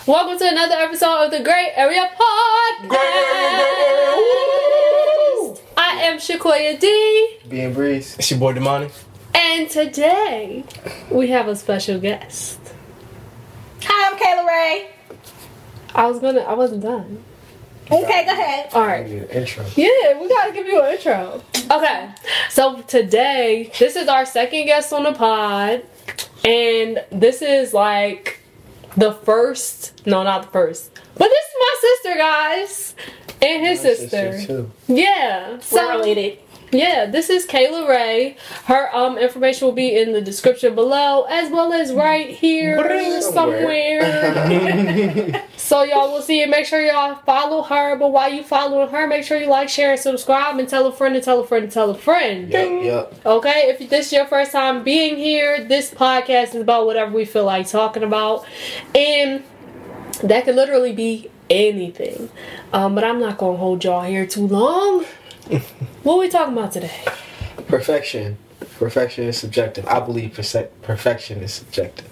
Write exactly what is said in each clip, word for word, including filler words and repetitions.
Welcome to another episode of the Great Area Podcast. Great Area, I am Shakoya D. Being Breeze. It's your boy Damani. And today we have a special guest. Hi, I'm Kayla Ray. I was gonna. I wasn't done. Okay, go ahead. All right. An intro. Yeah, we gotta give you an intro. Okay, so today this is our second guest on the pod, and this is like the first. No, not the first, but this is my sister, guys, and his My sister. sister too. Yeah, so We're related. yeah, this is Kayla Ray. Her um information will be in the description below, as well as right here somewhere. Somewhere. So y'all will see it. Make sure y'all follow her. But while you following her, make sure you like, share, and subscribe, and tell a friend, and tell a friend, and tell a friend. Yep, yep. Okay, if this is your first time being here, this podcast is about whatever we feel like talking about, and that could literally be anything. Um, but I'm not gonna hold y'all here too long. What are we talking about today? Perfection. Perfection is subjective. I believe perse- perfection is subjective.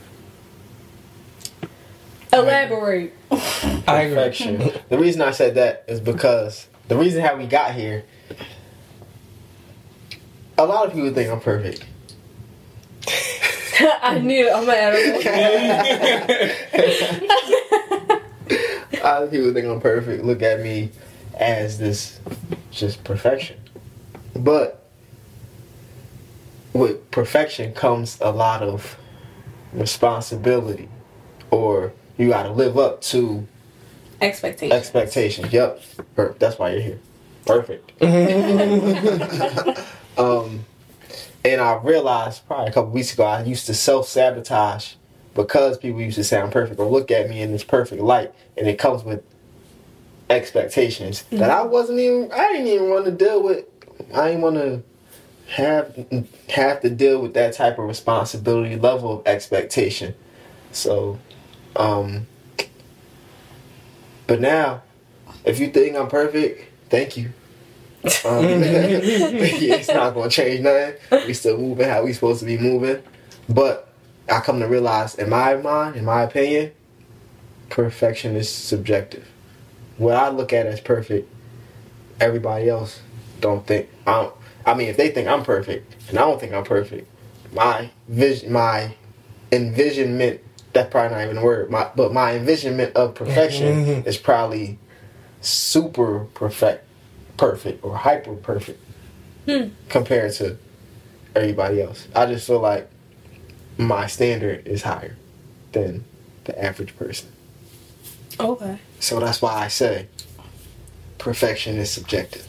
Elaborate. I agree. Perfection. The reason I said that is because the reason how we got here, a lot of people think I'm perfect. I knew it. I'm gonna add it. A lot of people think I'm perfect. Look at me as this just perfection. But with perfection comes a lot of responsibility, or you got to live up to Expectations. expectations. Yep. Per- That's why you're here. Perfect. um, and I realized probably a couple weeks ago I used to self-sabotage because people used to say I'm perfect or look at me in this perfect light, and it comes with expectations mm-hmm. that I wasn't even I didn't even want to deal with. I didn't want to have have to deal with that type of responsibility level of expectation. So um but now if you think I'm perfect, thank you. Um, yeah, it's not gonna change nothing. We still moving how we supposed to be moving. But I come to realize, in my mind, in my opinion, perfection is subjective. What I look at as perfect, everybody else don't think. I don't. I mean, if they think I'm perfect, and I don't think I'm perfect, my vision, my envisionment. That's probably not even a word. My, but my envisionment of perfection is probably super perfect, perfect, or hyper perfect hmm. compared to everybody else. I just feel like my standard is higher than the average person. Okay. So that's why I say perfection is subjective.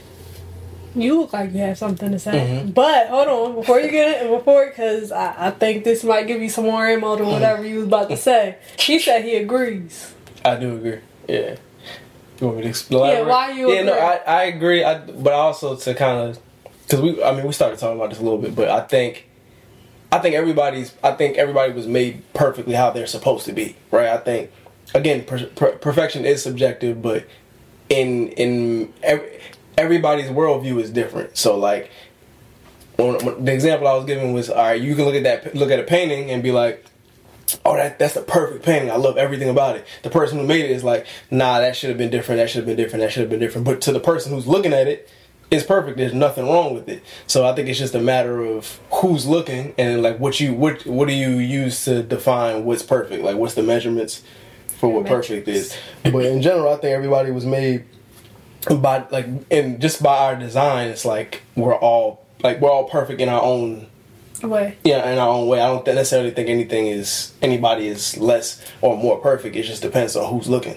You look like you have something to say. Mm-hmm. But, hold on. Before you get it, before, because I, I think this might give you some more ammo to whatever you was about to say. He said he agrees. I do agree. Yeah. You want me to explain? Yeah, why you Yeah, agree? no, I, I agree. I, but also to kind of, because we, I mean, we started talking about this a little bit, but I think, I think everybody's, I think everybody was made perfectly how they're supposed to be, right? I think, again, per, per, perfection is subjective, but in, in every, everybody's worldview is different. So, like, when, when the example I was giving was, all right, you can look at that, look at a painting and be like, oh, that that's the perfect painting. I love everything about it. The person who made it is like, nah, that should have been different. That should have been different. That should have been different. But to the person who's looking at it, it's perfect. There's nothing wrong with it. So I think it's just a matter of who's looking and like what you what what do you use to define what's perfect? Like what's the measurements for what perfect is? But in general, I think everybody was made by like and just by our design, it's like we're all like we're all perfect in our own way. Yeah, in our own way. I don't necessarily think anything is anybody is less or more perfect. It just depends on who's looking.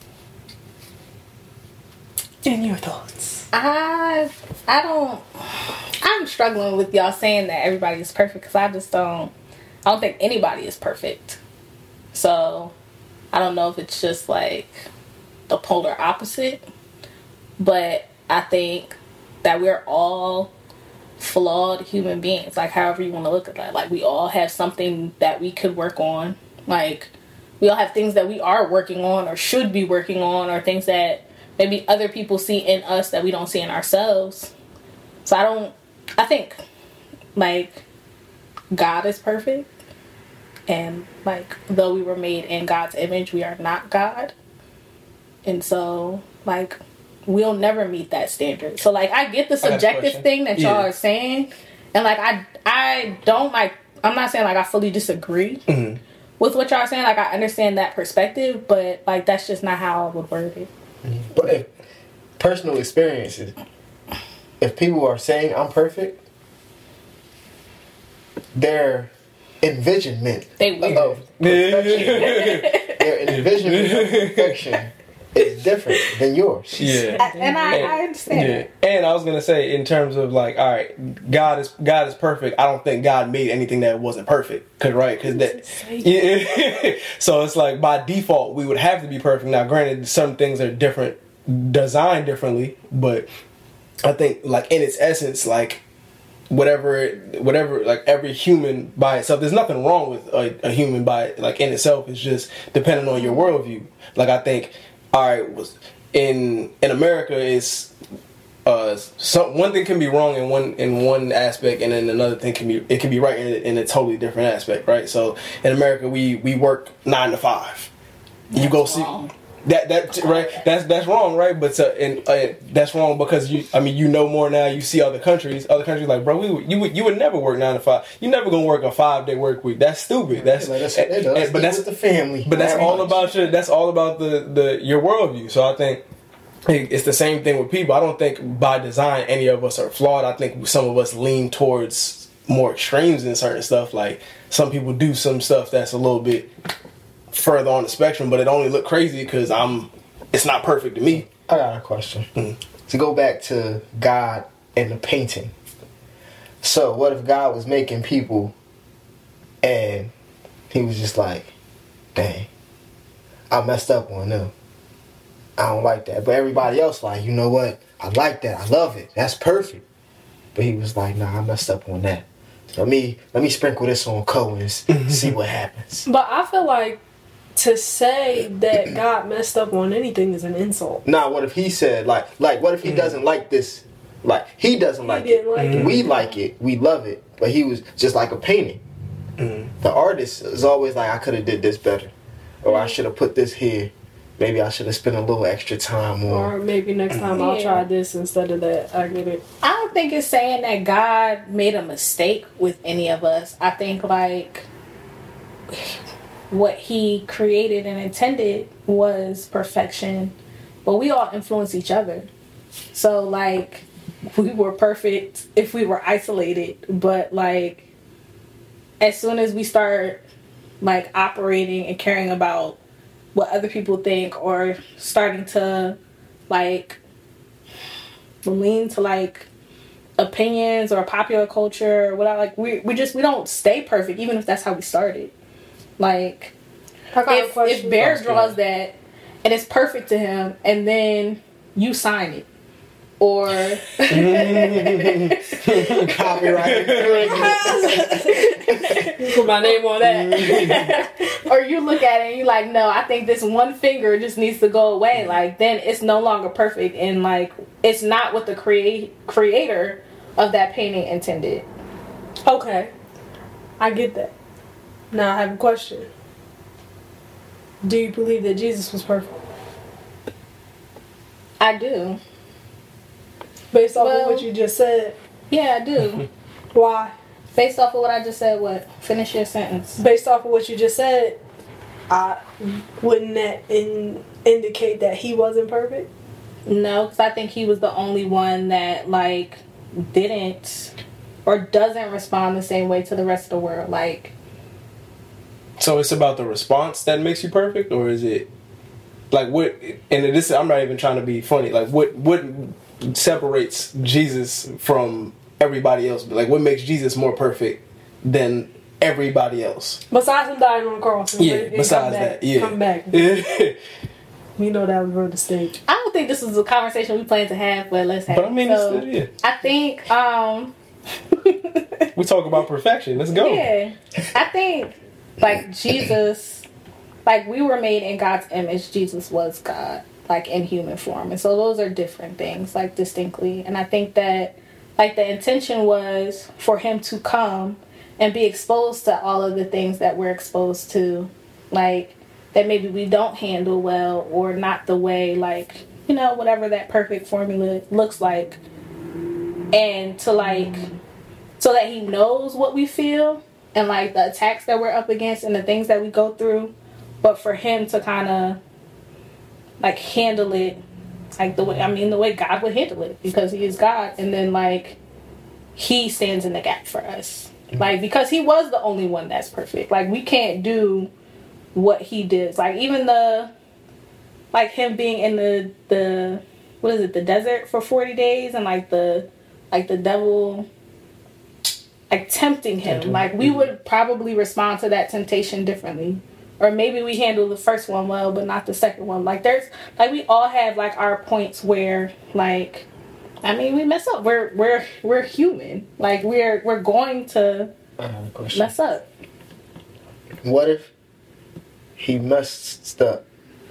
And your thoughts? I I don't. I'm struggling with y'all saying that everybody is perfect because I just don't. I don't think anybody is perfect. So I don't know if it's just like the polar opposite, but I think that we're all flawed human beings, like however you want to look at that. Like we all have something that we could work on. Like we all have things that we are working on or should be working on, or things that maybe other people see in us that we don't see in ourselves. So I don't I think like God is perfect, And like, though we were made in God's image, we are not God. And so, like, we'll never meet that standard. So, like, I get the subjective thing that y'all Yeah. are saying. And, like, I I don't, like, I'm not saying, like, I fully disagree Mm-hmm. with what y'all are saying. Like, I understand that perspective, but, like, that's just not how I would word it. But if personal experiences, if people are saying I'm perfect, their envisionment They weird. of perfection, their envisionment of perfection is different than yours. Yeah. I- and I, I understand Yeah, that. and I was gonna say, in terms of like, all right, God is God is perfect. I don't think God made anything that wasn't perfect, cause right, cause that, yeah. So it's like by default we would have to be perfect. Now, granted, some things are different, designed differently, but I think like in its essence, like whatever, whatever, like every human by itself, there's nothing wrong with a, a human by like in itself. It's just depending on your worldview. Like I think. All right, was in in America is uh some one thing can be wrong in one in one aspect, and then another thing can be it can be right in, in a totally different aspect, right? So in America, we we work nine to five. You go see wrong. that that right. That's that's wrong, right? But uh, and uh, that's wrong because you. I mean, you know more now. You see other countries. Other countries like, bro, we would, you would you would never work nine to five. You never gonna work a five day work week. That's stupid. That's Like, that's, and- that's, and- that's but that's with the family. but that's Very all much. about your. That's all about the, the your worldview. So I think it- it's the same thing with people. I don't think by design any of us are flawed. I think some of us lean towards more extremes in certain stuff. Like some people do some stuff that's a little bit further on the spectrum, but it only look crazy because I'm. It's not perfect to me. I got a question. Mm. To go back to God and the painting. So, what if God was making people and he was just like, dang, I messed up on them. I don't like that. But everybody else like, you know what? I like that. I love it. That's perfect. But he was like, nah, I messed up on that. Let me let me sprinkle this on Cohen's, see what happens. But I feel like to say that God messed up on anything is an insult. Now, what if he said, like, like, what if he doesn't like this? Like, he doesn't He like didn't it. like it. We like it. We love it. But he was just like a painting. The artist is always like, I could have did this better. Or I should have put this here. Maybe I should have spent a little extra time Or on. maybe next time I'll Yeah. try this instead of that. I get it. I don't think it's saying that God made a mistake with any of us. I think like what he created and intended was perfection, but we all influence each other. So like we were perfect if we were isolated, but like as soon as we start like operating and caring about what other people think or starting to like lean to like opinions or popular culture or whatever, like we we just we don't stay perfect even if that's how we started. Like I got a if, question. if Bear That's draws good. that and it's perfect to him and then you sign it or Copyright. Put my name on that. or you look at it and you're like, no, I think this one finger just needs to go away. Like then it's no longer perfect and like it's not what the create creator of that painting intended. Okay. I get that. Now I have a question. Do you believe that Jesus was perfect? I do. Based off Well- of what you just said. Yeah, I do. Why? Based off of what I just said, what? Finish your sentence. Based off of what you just said, I wouldn't that in, indicate that he wasn't perfect? No, because I think he was the only one that, like, didn't or doesn't respond the same way to the rest of the world. Like, So it's about the response that makes you perfect, or is it like what? And this, I'm not even trying to be funny. Like what? What separates Jesus from everybody else? Like what makes Jesus more perfect than everybody else? Besides him dying on the cross. and- Yeah. and come Besides back- that, yeah. Come back. Yeah. We know that was real distinct. I don't think this was a conversation we planned to have, but let's have But I mean, it. So, it's, yeah. I think, um, We talk about perfection. Let's go. yeah, I think, like, Jesus, like, we were made in God's image. Jesus was God, like, in human form. And so those are different things, like, distinctly. And I think that, like, the intention was for him to come and be exposed to all of the things that we're exposed to, like that maybe we don't handle well or not the way, like, you know, whatever that perfect formula looks like. And to like, so that he knows what we feel and like the attacks that we're up against and the things that we go through, but for him to kind of like handle it like the way, I mean, the way God would handle it, because he is God. And then like he stands in the gap for us, like, because he was the only one that's perfect. Like, we can't do what he did. Like, even the, like him being in the, the, what is it, the desert for forty days, and like the, like the devil, like tempting him. Like, we would probably respond to that temptation differently. Or maybe we handle the first one well, but not the second one. Like, there's, like, we all have, like, our points where, like, I mean, we mess up. We're, we're, we're human. Like, we're, we're going to mess up. What if he messed up,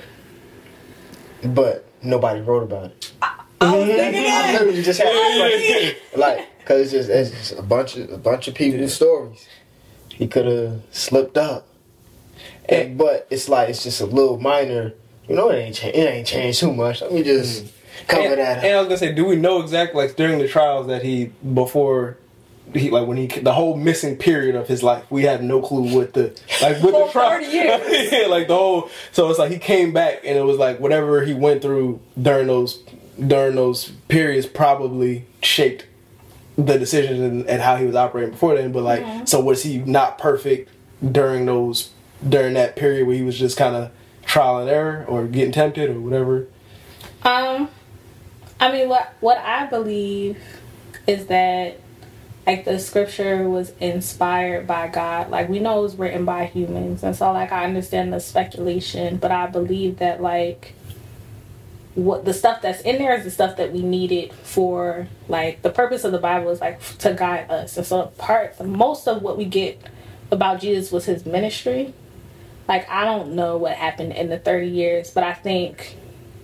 but nobody wrote about it? I was thinking I that. literally just had this question. Like, cause it's just, it's just a bunch of a bunch of people's stories. He could have slipped up, and, but it's like it's just a little minor. You know, it ain't cha- it ain't changed too much. Let me just cover and, that up. And I was gonna say, do we know exactly, like, during the trials that he before? He, like, when he, the whole missing period of his life, we have no clue what the, like, with the trial. thirty years. Yeah, like the whole, so it's like he came back and it was like whatever he went through during those, during those periods probably shaped the decisions and, and how he was operating before then. But like, mm-hmm. So was he not perfect during those, during that period where he was just kind of trial and error or getting tempted or whatever? Um, I mean, what, what I believe is that, like, the scripture was inspired by God. Like, we know it was written by humans. And so, like, I understand the speculation. But I believe that, like, what the stuff that's in there is the stuff that we needed for, like, the purpose of the Bible is, like, to guide us. And so, part, most of what we get about Jesus was his ministry. Like, I don't know what happened in the thirty years. But I think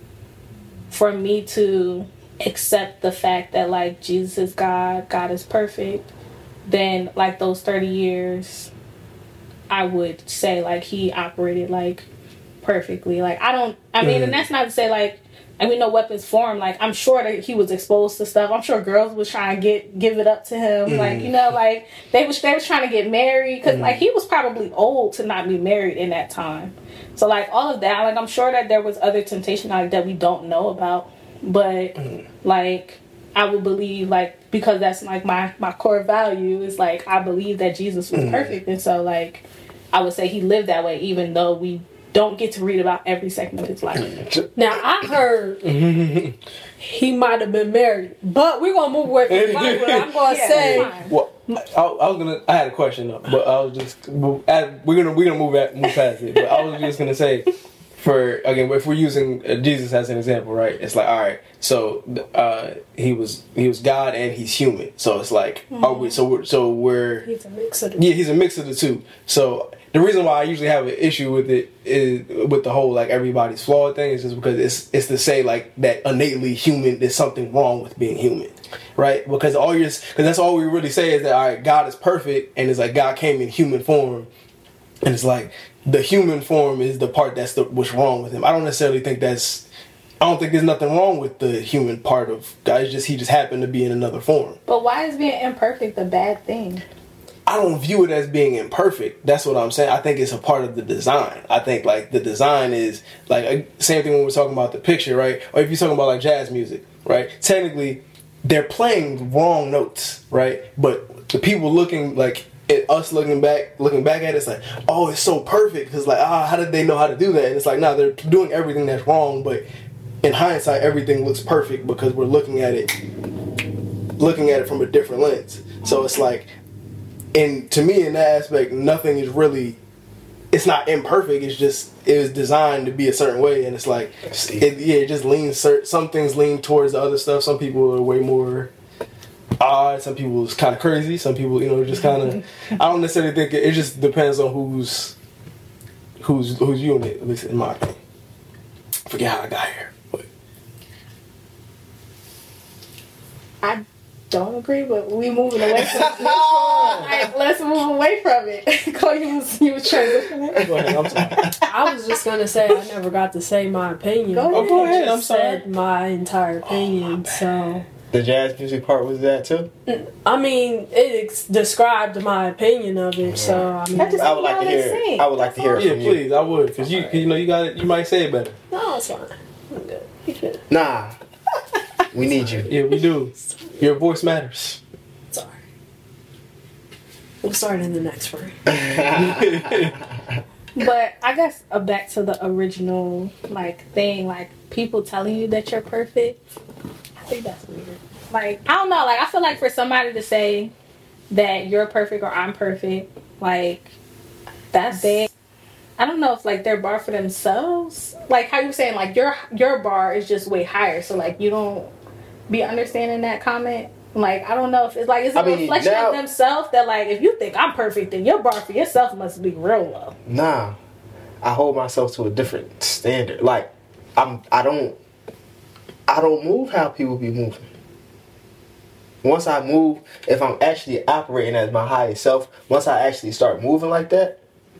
for me to accept the fact that, like, Jesus is God, God is perfect, then, like, those thirty years, I would say, like, he operated, like, perfectly. Like, I don't, I mean, mm. and that's not to say, like, and we know weapons form. Like, I'm sure that he was exposed to stuff. I'm sure girls was trying to get, give it up to him. Mm. Like, you know, like, they was, they was trying to get married, because, mm. like, he was probably old to not be married in that time. So, like, all of that, like, I'm sure that there was other temptation, like, that we don't know about. But mm. like, I would believe, like, because that's like my my core value is, like, I believe that Jesus was mm. perfect, and so, like, I would say he lived that way, even though we don't get to read about every second of his life. Now, I heard he might have been married, but we're gonna move away from the Bible. I'm gonna yeah, say, well, I, I was gonna. I had a question though, but I was just. We're gonna we're gonna move at, move past it. But I was just gonna say. For again, if we're using Jesus as an example, right? It's like, all right, so uh, he was he was God and he's human, so it's like, mm-hmm. are we? So we're so we're he's a mix of the yeah, he's a mix of the two. So the reason why I usually have an issue with it is with the whole, like, everybody's flawed thing is just because it's it's to say, like, that innately human, there's something wrong with being human, right? Because all you're because that's all we really say is that, all right, God is perfect, and it's like God came in human form, and it's like. The human form is the part that's the, what's wrong with him. I don't necessarily think that's... I don't think there's nothing wrong with the human part of God. It's just he just happened to be in another form. But why is being imperfect a bad thing? I don't view it as being imperfect. That's what I'm saying. I think it's a part of the design. I think, like, the design is... Like, same thing when we're talking about the picture, right? Or if you're talking about, like, jazz music, right? Technically, they're playing wrong notes, right? But the people looking, like... It, us looking back, looking back at it, it's like, oh, it's so perfect. Because, like, ah, how did they know how to do that? And it's like, no, nah, they're doing everything that's wrong. But in hindsight, everything looks perfect because we're looking at it, looking at it from a different lens. So it's like, and to me, in that aspect, nothing is really. It's not imperfect. It's just it was designed to be a certain way, and it's like, it, yeah, it just leans. Some things lean towards the other stuff. Some people are way more. Odd. Some people is kind of crazy. Some people, you know, just kind of. I don't necessarily think it, it just depends on who's who's who's viewing it. At least in my opinion. I forget how I got here, but I don't agree, but we moving away from it. Like, let's move away from it. Cole, you was, you was transitioning. Go ahead, I'm sorry. I was just gonna say I never got to say my opinion. Go ahead. Oh, go ahead, I I'm just sorry. said my entire opinion. Oh, so The jazz music part was that too. I mean, it ex- described my opinion of it. So I mean, I just- I would like to hear. Sing. I would like to hear it Yeah, from you. please, I would, because you, you know, you got it. You might say it better. no, it's fine. I'm good. You good. Nah, we need you. Yeah, we do. Your voice matters. Sorry. We'll start in the next frame. But I guess uh, back to the original like thing, like people telling you that you're perfect. I think that's weird. Like I don't know, like I feel like for somebody to say that you're perfect or I'm perfect, like that's they. I don't know if like their bar for themselves, like how you were saying, like your your bar is just way higher. So like you don't be understanding that comment. Like I don't know if it's like it's a I mean, reflection now- of themselves that like if you think I'm perfect, then your bar for yourself must be real low. Nah, I hold myself to a different standard. Like I'm. I don't. I don't move how people be moving. Once I move, if I'm actually operating as my highest self, once I actually start moving like that,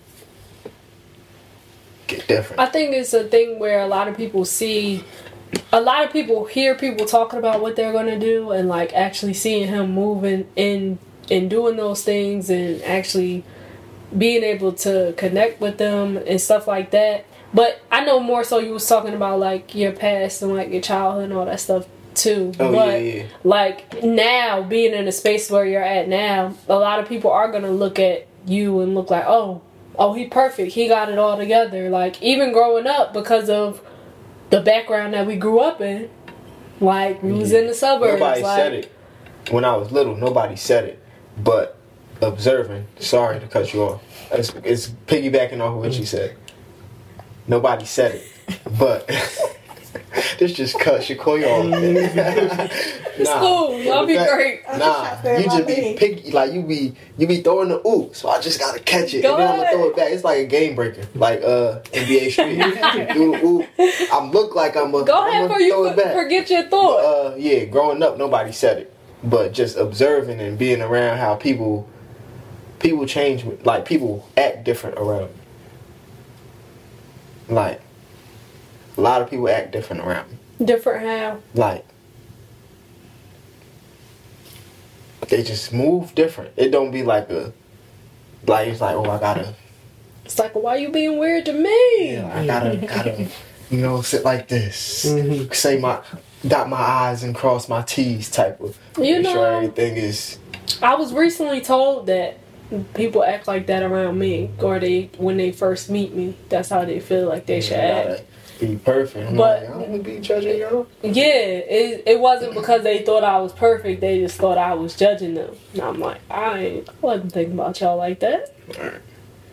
get different. I think it's a thing where a lot of people see, a lot of people hear people talking about what they're gonna do, and like actually seeing him moving in and doing those things, and actually being able to connect with them and stuff like that. But I know more so you was talking about like your past and like your childhood and all that stuff too. Oh, but yeah, yeah. like now being in the space where you're at now, a lot of people are gonna look at you and look like, oh, oh, he perfect. He got it all together. Like even growing up, because of the background that we grew up in, like we was in the suburbs. Nobody like, said it when I was little. Nobody said it, but observing. Sorry to cut you off. It's, it's piggybacking off of what you said. Nobody said it, but this just cut Shakoya off. It's cool. Y'all be great. Nah, you just be piggy, like you be you be throwing the oop, so I just gotta catch it Go and then I'm gonna ahead. throw it back. It's like a game breaker, like uh N B A Street. Do the oop. I look like I'm a. Go I'm ahead gonna for you throw it back. forget your thought. Uh, yeah, growing up, nobody said it, but just observing and being around how people, people change, like people act different around me. Like, a lot of people act different around me. Different how? Like, they just move different. It don't be like a, like it's like, oh, I gotta, It's like, why you being weird to me? yeah, I gotta, gotta, you know, sit like this, Mhm. say my, dot my I's and cross my T's type of, You make sure know- everything is. I was recently told that people act like that around me, or they when they first meet me, that's how they feel like they should act. Gotta be perfect. I'm But- like, I don't be judging y'all. Yeah, it it wasn't because they thought I was perfect. They just thought I was judging them. And I'm like, I ain't, I wasn't thinking about y'all like that. Alright.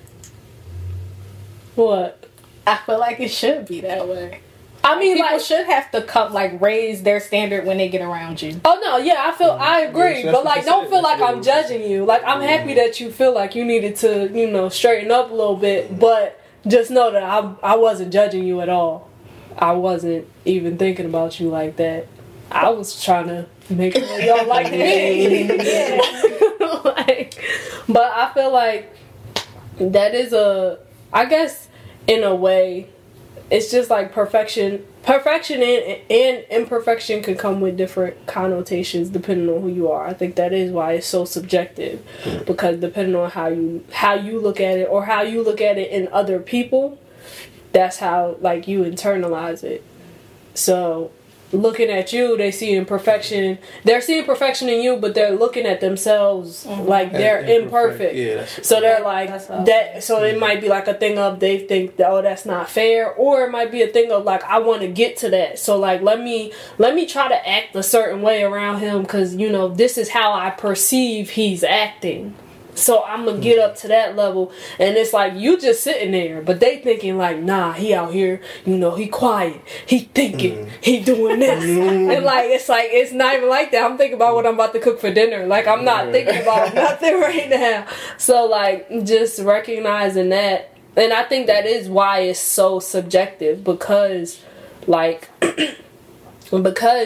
What? I feel like it should be that way. I mean, People like, should have to come like raise their standard when they get around you. oh no, yeah, I feel, I agree, Yeah, but that's like, what don't you feel said. like I'm Yeah. judging you. Like, I'm happy that you feel like you needed to, you know, straighten up a little bit, but just know that I, I wasn't judging you at all. I wasn't even thinking about you like that. I was trying to make sure y'all like me. Yeah. Like, but I feel like that is a, I guess in a way, it's just like perfection. Perfection and, and imperfection can come with different connotations depending on who you are. I think that is why it's so subjective, because depending on how you how you look at it or how you look at it in other people, that's how like you internalize it. So looking at you, they see imperfection. They're seeing perfection in you, but they're looking at themselves like they're And imperfect. Yeah, that's So they're like That's what I was that. So it might be like a thing of they think that, oh, that's not fair, or it might be a thing of like I want to get to that. So like let me let me try to act a certain way around him because you know this is how I perceive he's acting. So I'm gonna get up to that level, and it's like you just sitting there, but they thinking like, nah, he out here, you know, he quiet, he thinking, he doing this, and like it's like it's not even like that. I'm thinking about what I'm about to cook for dinner. Like I'm not thinking about nothing right now. So like just recognizing that, and I think that is why it's so subjective because, like, because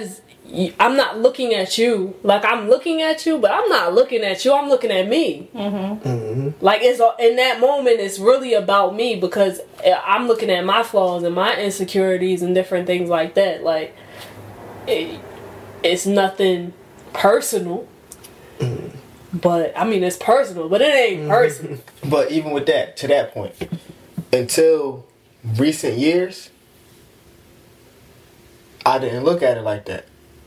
y- I'm not looking at you. Like, I'm looking at you, but I'm not looking at you. I'm looking at me. Mm-hmm. Mm-hmm. Like, it's in that moment, it's really about me because I'm looking at my flaws and my insecurities and different things like that. Like, it, it's nothing personal. Mm-hmm. But, I mean, it's personal, but it ain't personal. But even with that, to that point, until recent years, I didn't look at it like that.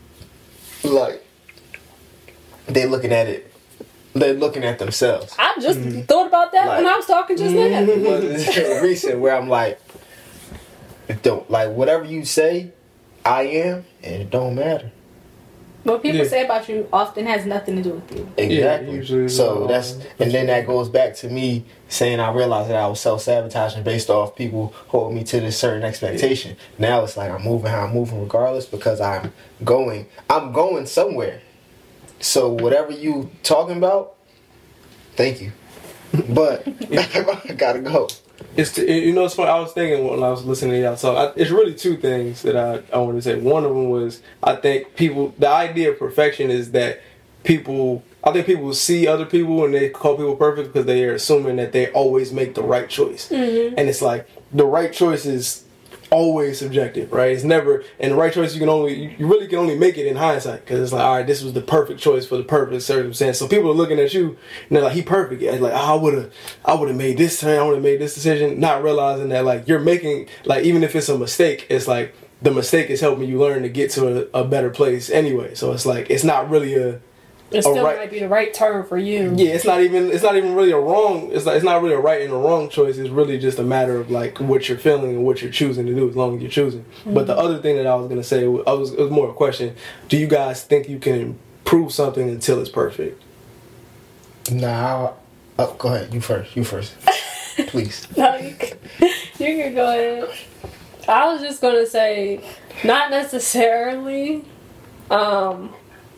Like, they looking at it, they're looking at themselves. I just Mm-hmm. thought about that Like- when I was talking just now. But it's recent where I'm like, it don't, like, whatever you say, I am, and it don't matter. What people Yeah. say about you often has nothing to do with you. Exactly. usually it's so all- that's, and then that goes back to me saying I realized that I was self sabotaging based off people holding me to this certain expectation. Now it's like I'm moving how I'm moving regardless because I'm going, I'm going somewhere. So whatever you talking about, thank you, but I gotta go. It's t- you know it's funny. I was thinking when I was listening to y'all talk. I, it's really two things that I I want to say. One of them was I think people the idea of perfection is that people I think people see other people and they call people perfect because they are assuming that they always make the right choice, Mm-hmm. and it's like the right choice is always subjective, right? It's never and the right choice you can only you really can only make it in hindsight because it's like all right, this was the perfect choice for the perfect circumstance. So people are looking at you and they're like, he perfect. It's like oh, I would have, I would have made this turn, I would have made this decision, not realizing that like you're making like even if it's a mistake, it's like the mistake is helping you learn to get to a, a better place anyway. So it's like it's not really a It still right- might be the right term for you. yeah, it's not even it's not even really a wrong it's like it's not really a right and a wrong choice. It's really just a matter of like what you're feeling and what you're choosing to do as long as you're choosing. But the other thing that I was gonna say I was it was more a question. Do you guys think you can improve something until it's perfect? Nah, I'll, oh, go ahead. You first. You first, please. No, you can, you can go ahead. I was just gonna say, not necessarily. Um,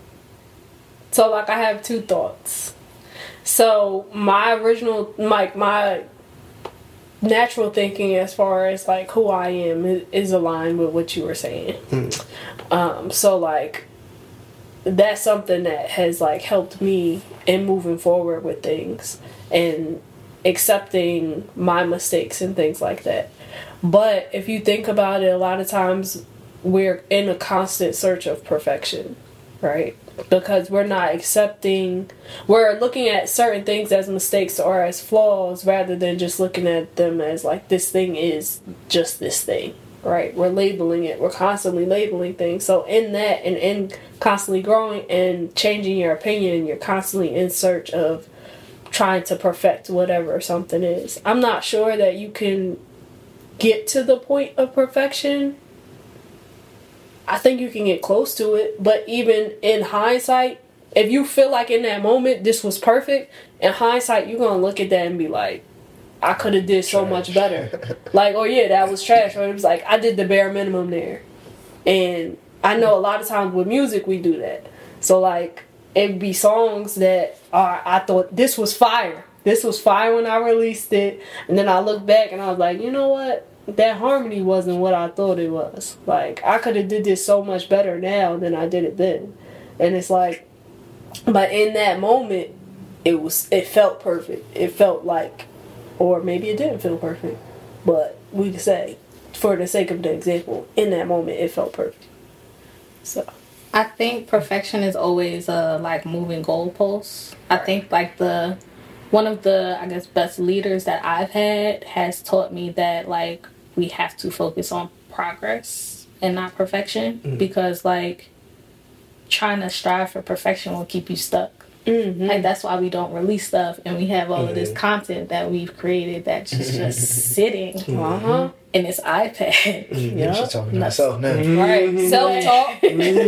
so like I have two thoughts. So my original, like my natural thinking as far as like who I am is, is aligned with what you were saying. Um, so like that's something that has like helped me in moving forward with things and accepting my mistakes and things like that. But if you think about it, a lot of times we're in a constant search of perfection, right? Because we're not accepting, we're looking at certain things as mistakes or as flaws rather than just looking at them as like this thing is just this thing, right? We're labeling it, we're constantly labeling things. So in that and in constantly growing and changing your opinion, you're constantly in search of trying to perfect whatever something is. I'm not sure that you can get to the point of perfection. I think you can get close to it, but even in hindsight, if you feel like in that moment this was perfect, in hindsight you're gonna look at that and be like, I could have did so much better. Like, oh yeah, that was trash. Or it was like I did the bare minimum there. And I know a lot of times with music we do that. So like it'd be songs that are I thought this was fire. This was fire when I released it, and then I look back and I was like, you know what? That harmony wasn't what I thought it was. Like, I could have did this so much better now than I did it then. And it's like, but in that moment, it was, it felt perfect. It felt like, or maybe it didn't feel perfect. But we could say, for the sake of the example, in that moment, it felt perfect. So. I think perfection is always a like moving goalposts. I think like the one of the I guess best leaders that I've had has taught me that like we have to focus on progress and not perfection mm-hmm. because like trying to strive for perfection will keep you stuck. Mm-hmm. Like that's why we don't release stuff and we have all mm-hmm. of this content that we've created that's just, just sitting mm-hmm. uh-huh. in this iPad. Mm-hmm. Yeah, she's talking to myself now. Right, self-talk.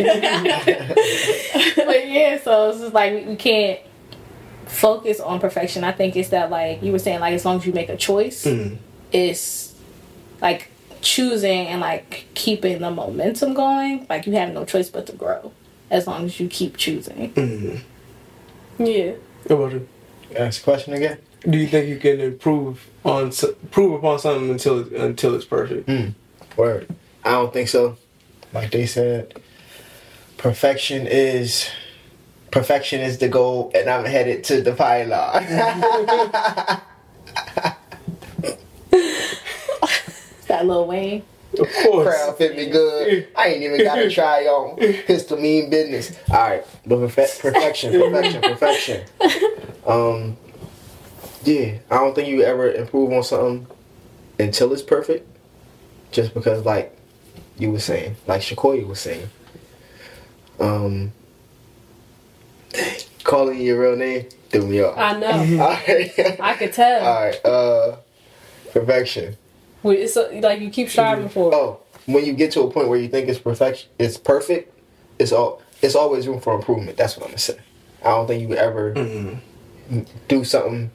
But yeah, so it's just like we, we can't focus on perfection. I think it's that like you were saying, like as long as you make a choice, mm-hmm. it's like choosing and like keeping the momentum going. Like you have no choice but to grow as long as you keep choosing. Mm-hmm. Yeah. What about you? Ask the question again. Do you think you can improve on improve upon something until it, until it's perfect? Mm. Word. I don't think so. Like they said, Perfection is perfection is the goal, and I'm headed to the pylon. That Lil Wayne. Of course. Crown fit me good. I ain't even got to try on. Pistol mean business. All right, but perfe- perfection, perfection, perfection. Um, yeah, I don't think you ever improve on something until it's perfect. Just because, like you were saying, like Shakoya was saying, um, calling your real name threw me off. I know. All right. I could tell. All right. Uh, perfection. Wait, It's a, like you keep striving for it. Oh, when you get to a point where you think it's perfection, it's perfect. It's all. It's always room for improvement. That's what I'm gonna say. I don't think you ever mm-hmm. do something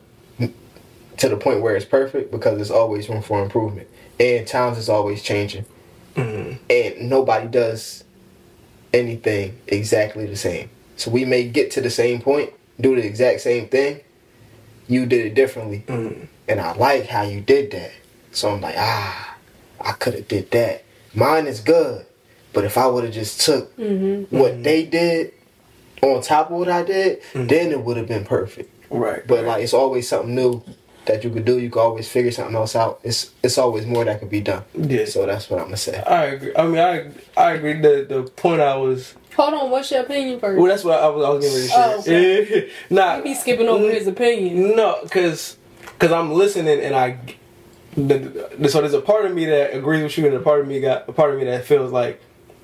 to the point where it's perfect because there's always room for improvement, and times is always changing, mm-hmm. and nobody does anything exactly the same. So we may get to the same point, do the exact same thing. You did it differently, mm-hmm. and I like how you did that. So I'm like, ah, I could have did that. Mine is good, but if I would have just took mm-hmm. what mm-hmm. they did on top of what I did, mm-hmm. then it would have been perfect. Right. But right. like, it's always something new that you could do. You could always figure something else out. It's it's always more that could be done. Yeah. So that's what I'm gonna say. I agree. I mean, I I agree. The the point I was. Hold on, what's your opinion first? Well, that's what I was. I was getting ready to share. Oh, okay. Nah, you be skipping over his opinion. No, because because I'm listening and I. The, the, so there's a part of me that agrees with you, and a part of me got a part of me that feels like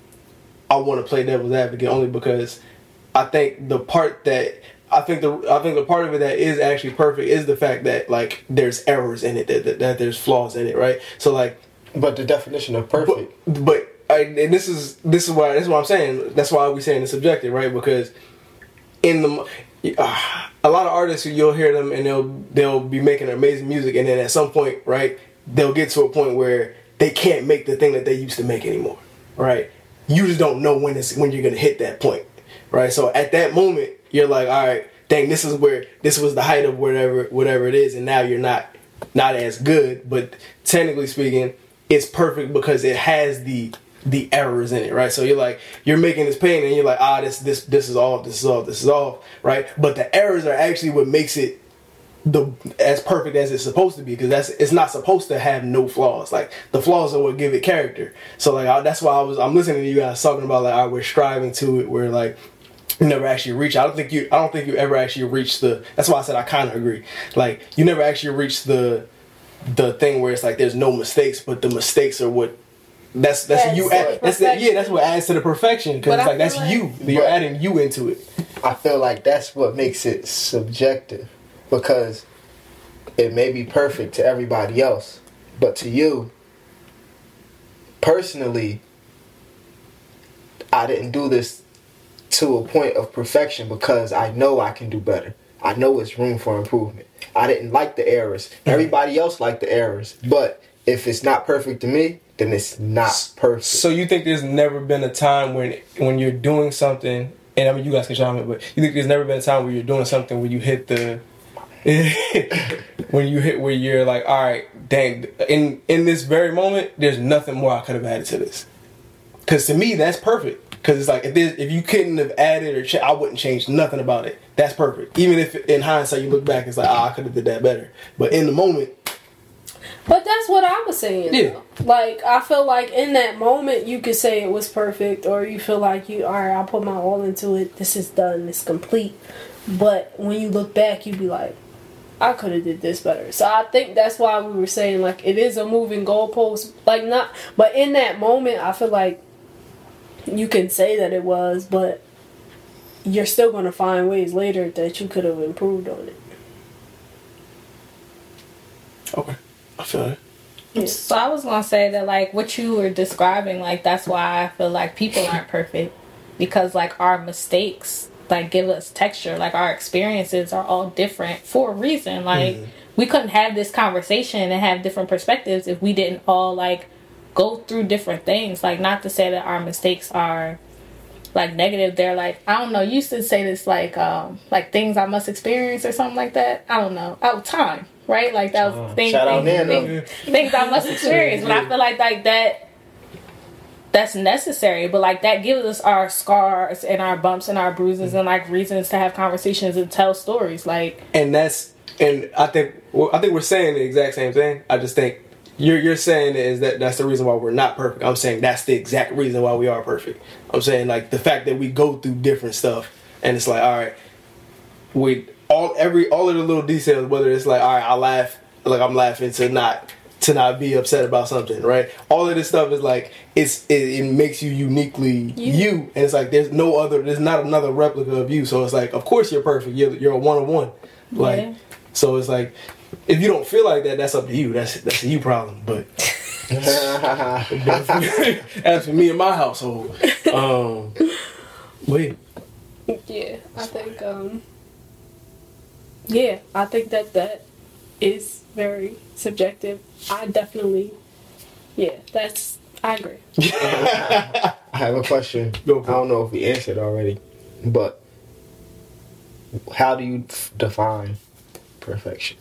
I want to play devil's advocate only because I think the part that I think the I think the part of it that is actually perfect is the fact that like there's errors in it, that that, that there's flaws in it, right? So like, but the definition of perfect, but, but I, and this is this is why this is what I'm saying. That's why we saying it's subjective, right? Because in the Uh, a lot of artists, you'll hear them and they'll they'll be making amazing music, and then at some point, right, they'll get to a point where they can't make the thing that they used to make anymore, right? You just don't know when it's when you're gonna hit that point, right? So at that moment, you're like, all right, dang, this is where this was the height of whatever whatever it is, and now you're not not as good, but technically speaking, it's perfect because it has the the errors in it, right? So you're like, you're making this pain and you're like, ah, this this this is off, this is off, this is off, right? But the errors are actually what makes it the as perfect as it's supposed to be, because that's it's not supposed to have no flaws. Like the flaws are what give it character. So like I, that's why I was I'm listening to you guys talking about like, all right, we're striving to it. We're like you never actually reach. I don't think you I don't think you ever actually reach the. That's why I said I kind of agree. Like you never actually reach the the thing where it's like there's no mistakes, but the mistakes are what. That's that's, that's you. Add, that's the, yeah. That's what adds to the perfection because it's like that's like, you. You're adding you into it. I feel like that's what makes it subjective because it may be perfect to everybody else, but to you personally, I didn't do this to a point of perfection because I know I can do better. I know it's room for improvement. I didn't like the errors. Everybody else liked the errors, but if it's not perfect to me, then it's not perfect. So you think there's never been a time when when you're doing something, and I mean you guys can chime in, but you think there's never been a time where you're doing something where you hit the when you hit where you're like, all right, dang, in in this very moment, there's nothing more I could have added to this. Because to me, that's perfect. Because it's like if there's, if you couldn't have added or ch- I wouldn't change nothing about it. That's perfect. Even if in hindsight you look back, it's like, oh, I could have did that better. But in the moment. But that's what I was saying. Yeah. Though. Like, I feel like in that moment you could say it was perfect, or you feel like you, all right, I put my all into it. This is done. It's complete. But when you look back, you be like, I could have did this better. So I think that's why we were saying like it is a moving goalpost. Like not, but in that moment, I feel like you can say that it was, but you're still gonna find ways later that you could have improved on it. Okay. I feel it. Yeah. So I was gonna say that like what you were describing, like that's why I feel like people aren't perfect, because like our mistakes like give us texture. Like our experiences are all different for a reason. Like mm-hmm. we couldn't have this conversation and have different perspectives if we didn't all like go through different things. Like not to say that our mistakes are like negative. They're like, I don't know, you used to say this like um like things I must experience or something like that. I don't know. Oh, time. Right? Like that was uh, things, shout out things, there, things, things I must experience. But I feel like like that that's necessary, but like that gives us our scars and our bumps and our bruises and like reasons to have conversations and tell stories. Like, and that's and I think well, I think we're saying the exact same thing. I just think you're you're saying is that that's the reason why we're not perfect. I'm saying that's the exact reason why we are perfect. I'm saying like the fact that we go through different stuff and it's like, all right, we all every all of the little details, whether it's like, all right, I laugh like I'm laughing to not to not be upset about something, right? All of this stuff is like it's it, it makes you uniquely you. you, and it's like there's no other, there's not another replica of you. So it's like, of course you're perfect. You're you're a one of one, like. Yeah. So it's like, if you don't feel like that, that's up to you. That's that's a you problem. But as for me and my household, um, wait. Yeah, I think. Um, yeah, I think that that is very subjective. I definitely. Yeah, that's. I agree. I have a question. Go for I it. don't know if we answered already, but how do you f- define perfection?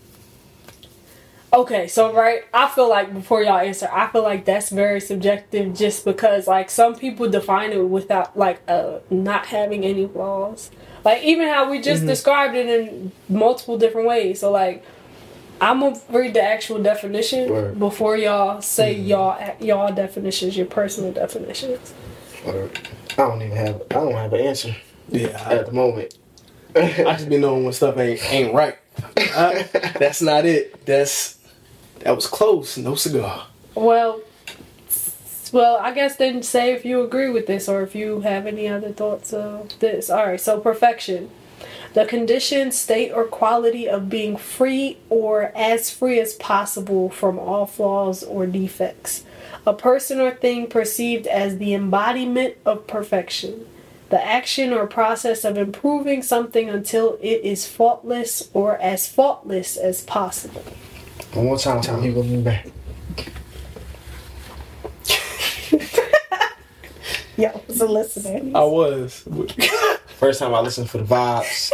Okay, so right, I feel like before y'all answer, I feel like that's very subjective just because like some people define it without like uh not having any flaws. Like even how we just Mm-hmm. described it in multiple different ways. So like I'm gonna read the actual definition Word. before y'all say Mm-hmm. y'all y'all definitions, your personal definitions. Or I don't even have. I don't have an answer Yeah, at the moment. I, I just be knowing when stuff ain't ain't right. Uh, that's not it. That's that was close. No cigar. Well, s- well, I guess then say if you agree with this or if you have any other thoughts of this. All right, so perfection. The condition, state, or quality of being free or as free as possible from all flaws or defects. A person or thing perceived as the embodiment of perfection. The action or process of improving something until it is faultless or as faultless as possible. One more time, time you gonna be back. yo, was a listener. I was. First time I listened for the vibes.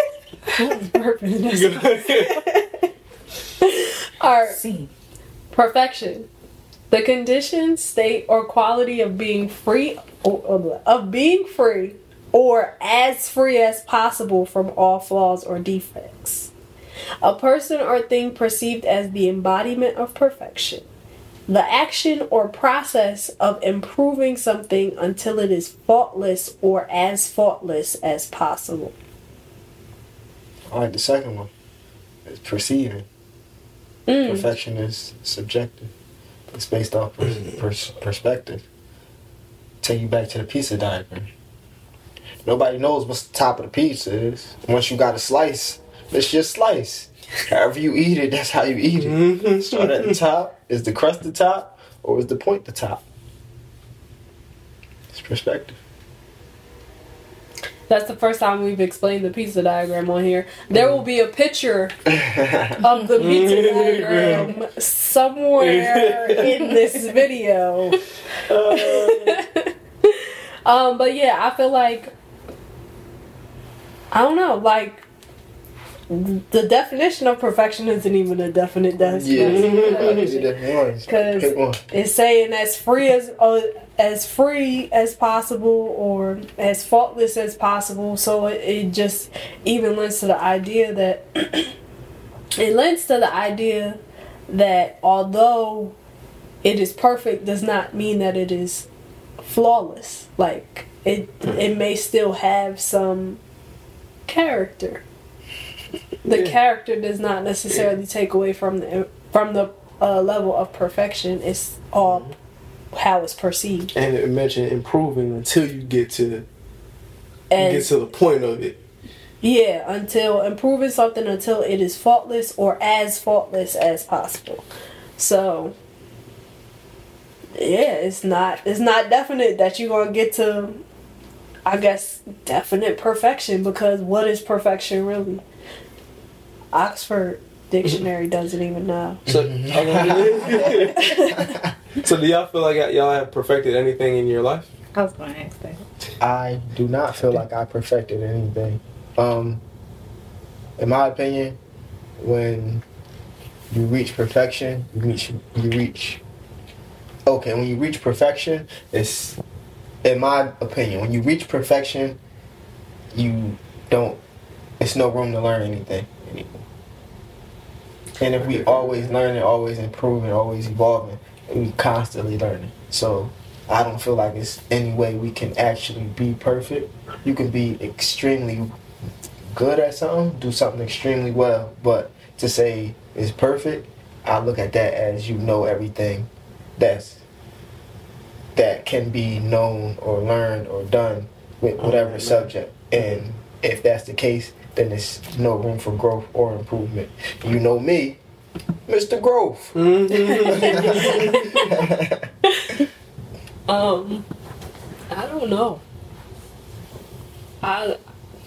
Alright, See, perfection. The condition, state, or quality of being free or, of being free or as free as possible from all flaws or defects. A person or thing perceived as the embodiment of perfection. The action or process of improving something until it is faultless or as faultless as possible. I like the second one. It's perceiving. Mm. Perfection is subjective. It's based off pers- pers- perspective. Take you back to the pizza diagram. Nobody knows what's the top of the pizza is. Once you got a slice, it's just slice. However you eat it, that's how you eat it. Start at the top. Is the crust the top, or is the point the top? It's perspective. That's the first time we've explained the pizza diagram on here. There will be a picture of the pizza diagram somewhere in this video. um, but yeah, I feel like I don't know, like the definition of perfection isn't even a definite definition. Because it's saying as free as uh, as free as possible or as faultless as possible. So it, it just even lends to the idea that it lends to the idea that although it is perfect, does not mean that it is flawless. Like it, it may still have some character. The Yeah. character does not necessarily take away from the from the uh, level of perfection. It's all how it's perceived. And it mentioned improving until you get to And get to the point of it. yeah, until improving something until it is faultless or as faultless as possible. So yeah, it's not it's not definite that you're gonna get to, I guess, definite perfection, because what is perfection really? Oxford Dictionary doesn't even know. So, so do y'all feel like y'all have perfected anything in your life? I was going to ask that. I do not feel like I perfected anything. Um, in my opinion, when you reach perfection, you reach you reach okay, when you reach perfection, it's, in my opinion, when you reach perfection, you don't, it's no room to learn anything anymore. And if we always learning, always improving, always evolving, we constantly learning. So I don't feel like it's any way we can actually be perfect. You can be extremely good at something, do something extremely well, but to say it's perfect, I look at that as you know everything that's that can be known or learned or done with whatever subject. And if that's the case, then there's no room for growth or improvement. You know me, Mister Growth. um, I don't know. I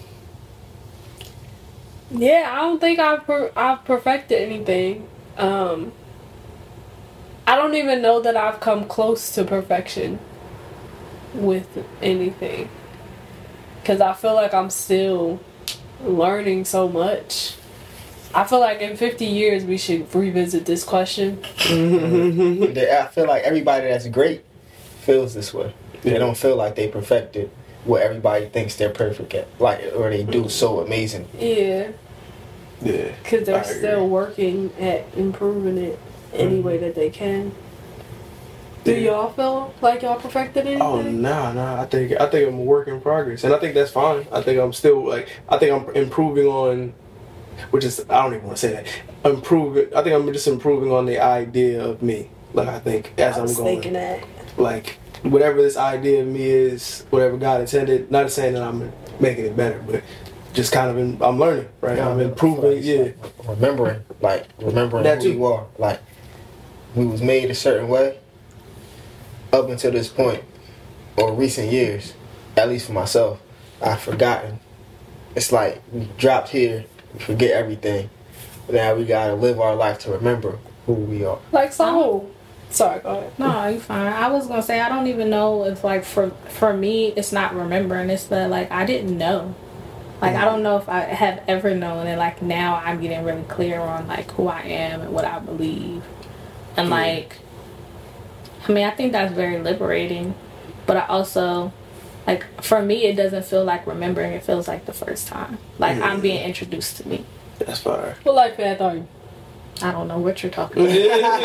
yeah, I don't think I've per- I've perfected anything. Um, I don't even know that I've come close to perfection with anything, because I feel like I'm still learning so much. I feel like in fifty years we should revisit this question. I feel like everybody that's great feels this way. They Yeah. don't feel like they perfected what everybody thinks they're perfect at, like, or they do so amazing. Yeah, Yeah. because they're I agree. still working at improving it any way that they can. Do Yeah. y'all feel like y'all perfected anything? Oh nah, nah. I think I think I'm a work in progress, and I think that's fine. I think I'm still like I think I'm improving on, which is I don't even want to say that. Improving. I think I'm just improving on the idea of me. Like I think as I I'm was going, thinking that. like whatever this idea of me is, whatever God intended. Not saying that I'm making it better, but just kind of in, I'm learning, right? I'm improving. Yeah. Remembering, like remembering That who too. you are. Like we was made a certain way up until this point, or recent years, at least for myself, I've forgotten. It's like we dropped here, we forget everything. Now we gotta live our life to remember who we are. Like so. Sorry, go ahead. No, you fine. I was gonna say I don't even know if like for for me it's not remembering. It's that like I didn't know. Like I don't know if I have ever known, and like now I'm getting really clear on like who I am and what I believe, and like I mean I think that's very liberating, but I also like for me it doesn't feel like remembering. It feels like the first time. Like I'm being introduced to me. That's fire. What life path are you? I don't know what you're talking about.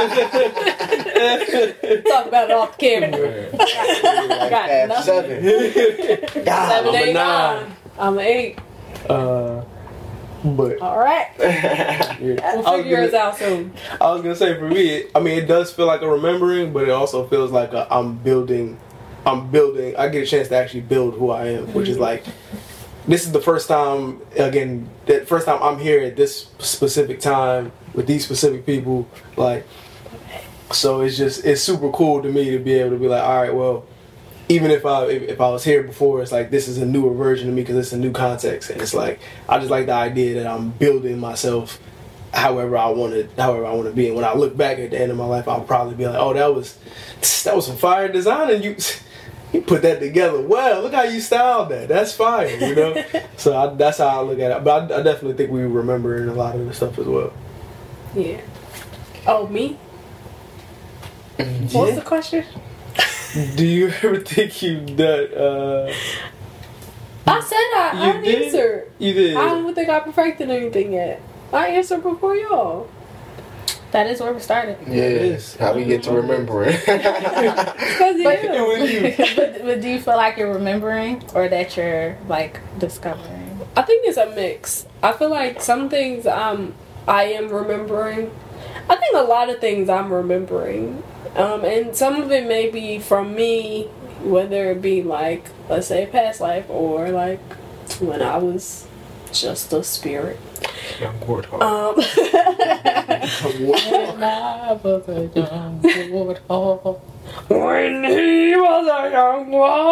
Talk about it off camera. Like Got half nothing. seven. God, Seven, I'm a eight, nine. nine. I'm an eight. Uh, but All right. yeah. We'll I was figure yours gonna- out soon. I was gonna say for me, it, I mean, it does feel like a remembering, but it also feels like a, I'm building. I'm building. I get a chance to actually build who I am, which is like, this is the first time. Again, the first time I'm here at this specific time with these specific people. Like, so it's just it's super cool to me to be able to be like, all right, well, even if I if, if I was here before, it's like this is a newer version of me because it's a new context, and it's like I just like the idea that I'm building myself however I want to, however I want to be. And when I look back at the end of my life, I'll probably be like, oh, that was that was some fire design, and you you put that together well. Look how you styled that. That's fire, you know. So I, that's how I look at it. But I, I definitely think we remember a lot of the stuff as well. Yeah. Oh, me? What was the question? Do you ever think you that? Uh, I said I, I You did? answered. you did. I don't think I perfected anything yet. I answered before y'all. That is where we started. Yeah, is. how we get to remember it. Because you. But- It was you. but, but do you feel like you're remembering or that you're like discovering? I think it's a mix. I feel like some things um I am remembering. I think a lot of things I'm remembering. Um, and some of it may be from me, whether it be like, let's say, a past life or like when I was just a spirit. Young warthog. Um, when he was a young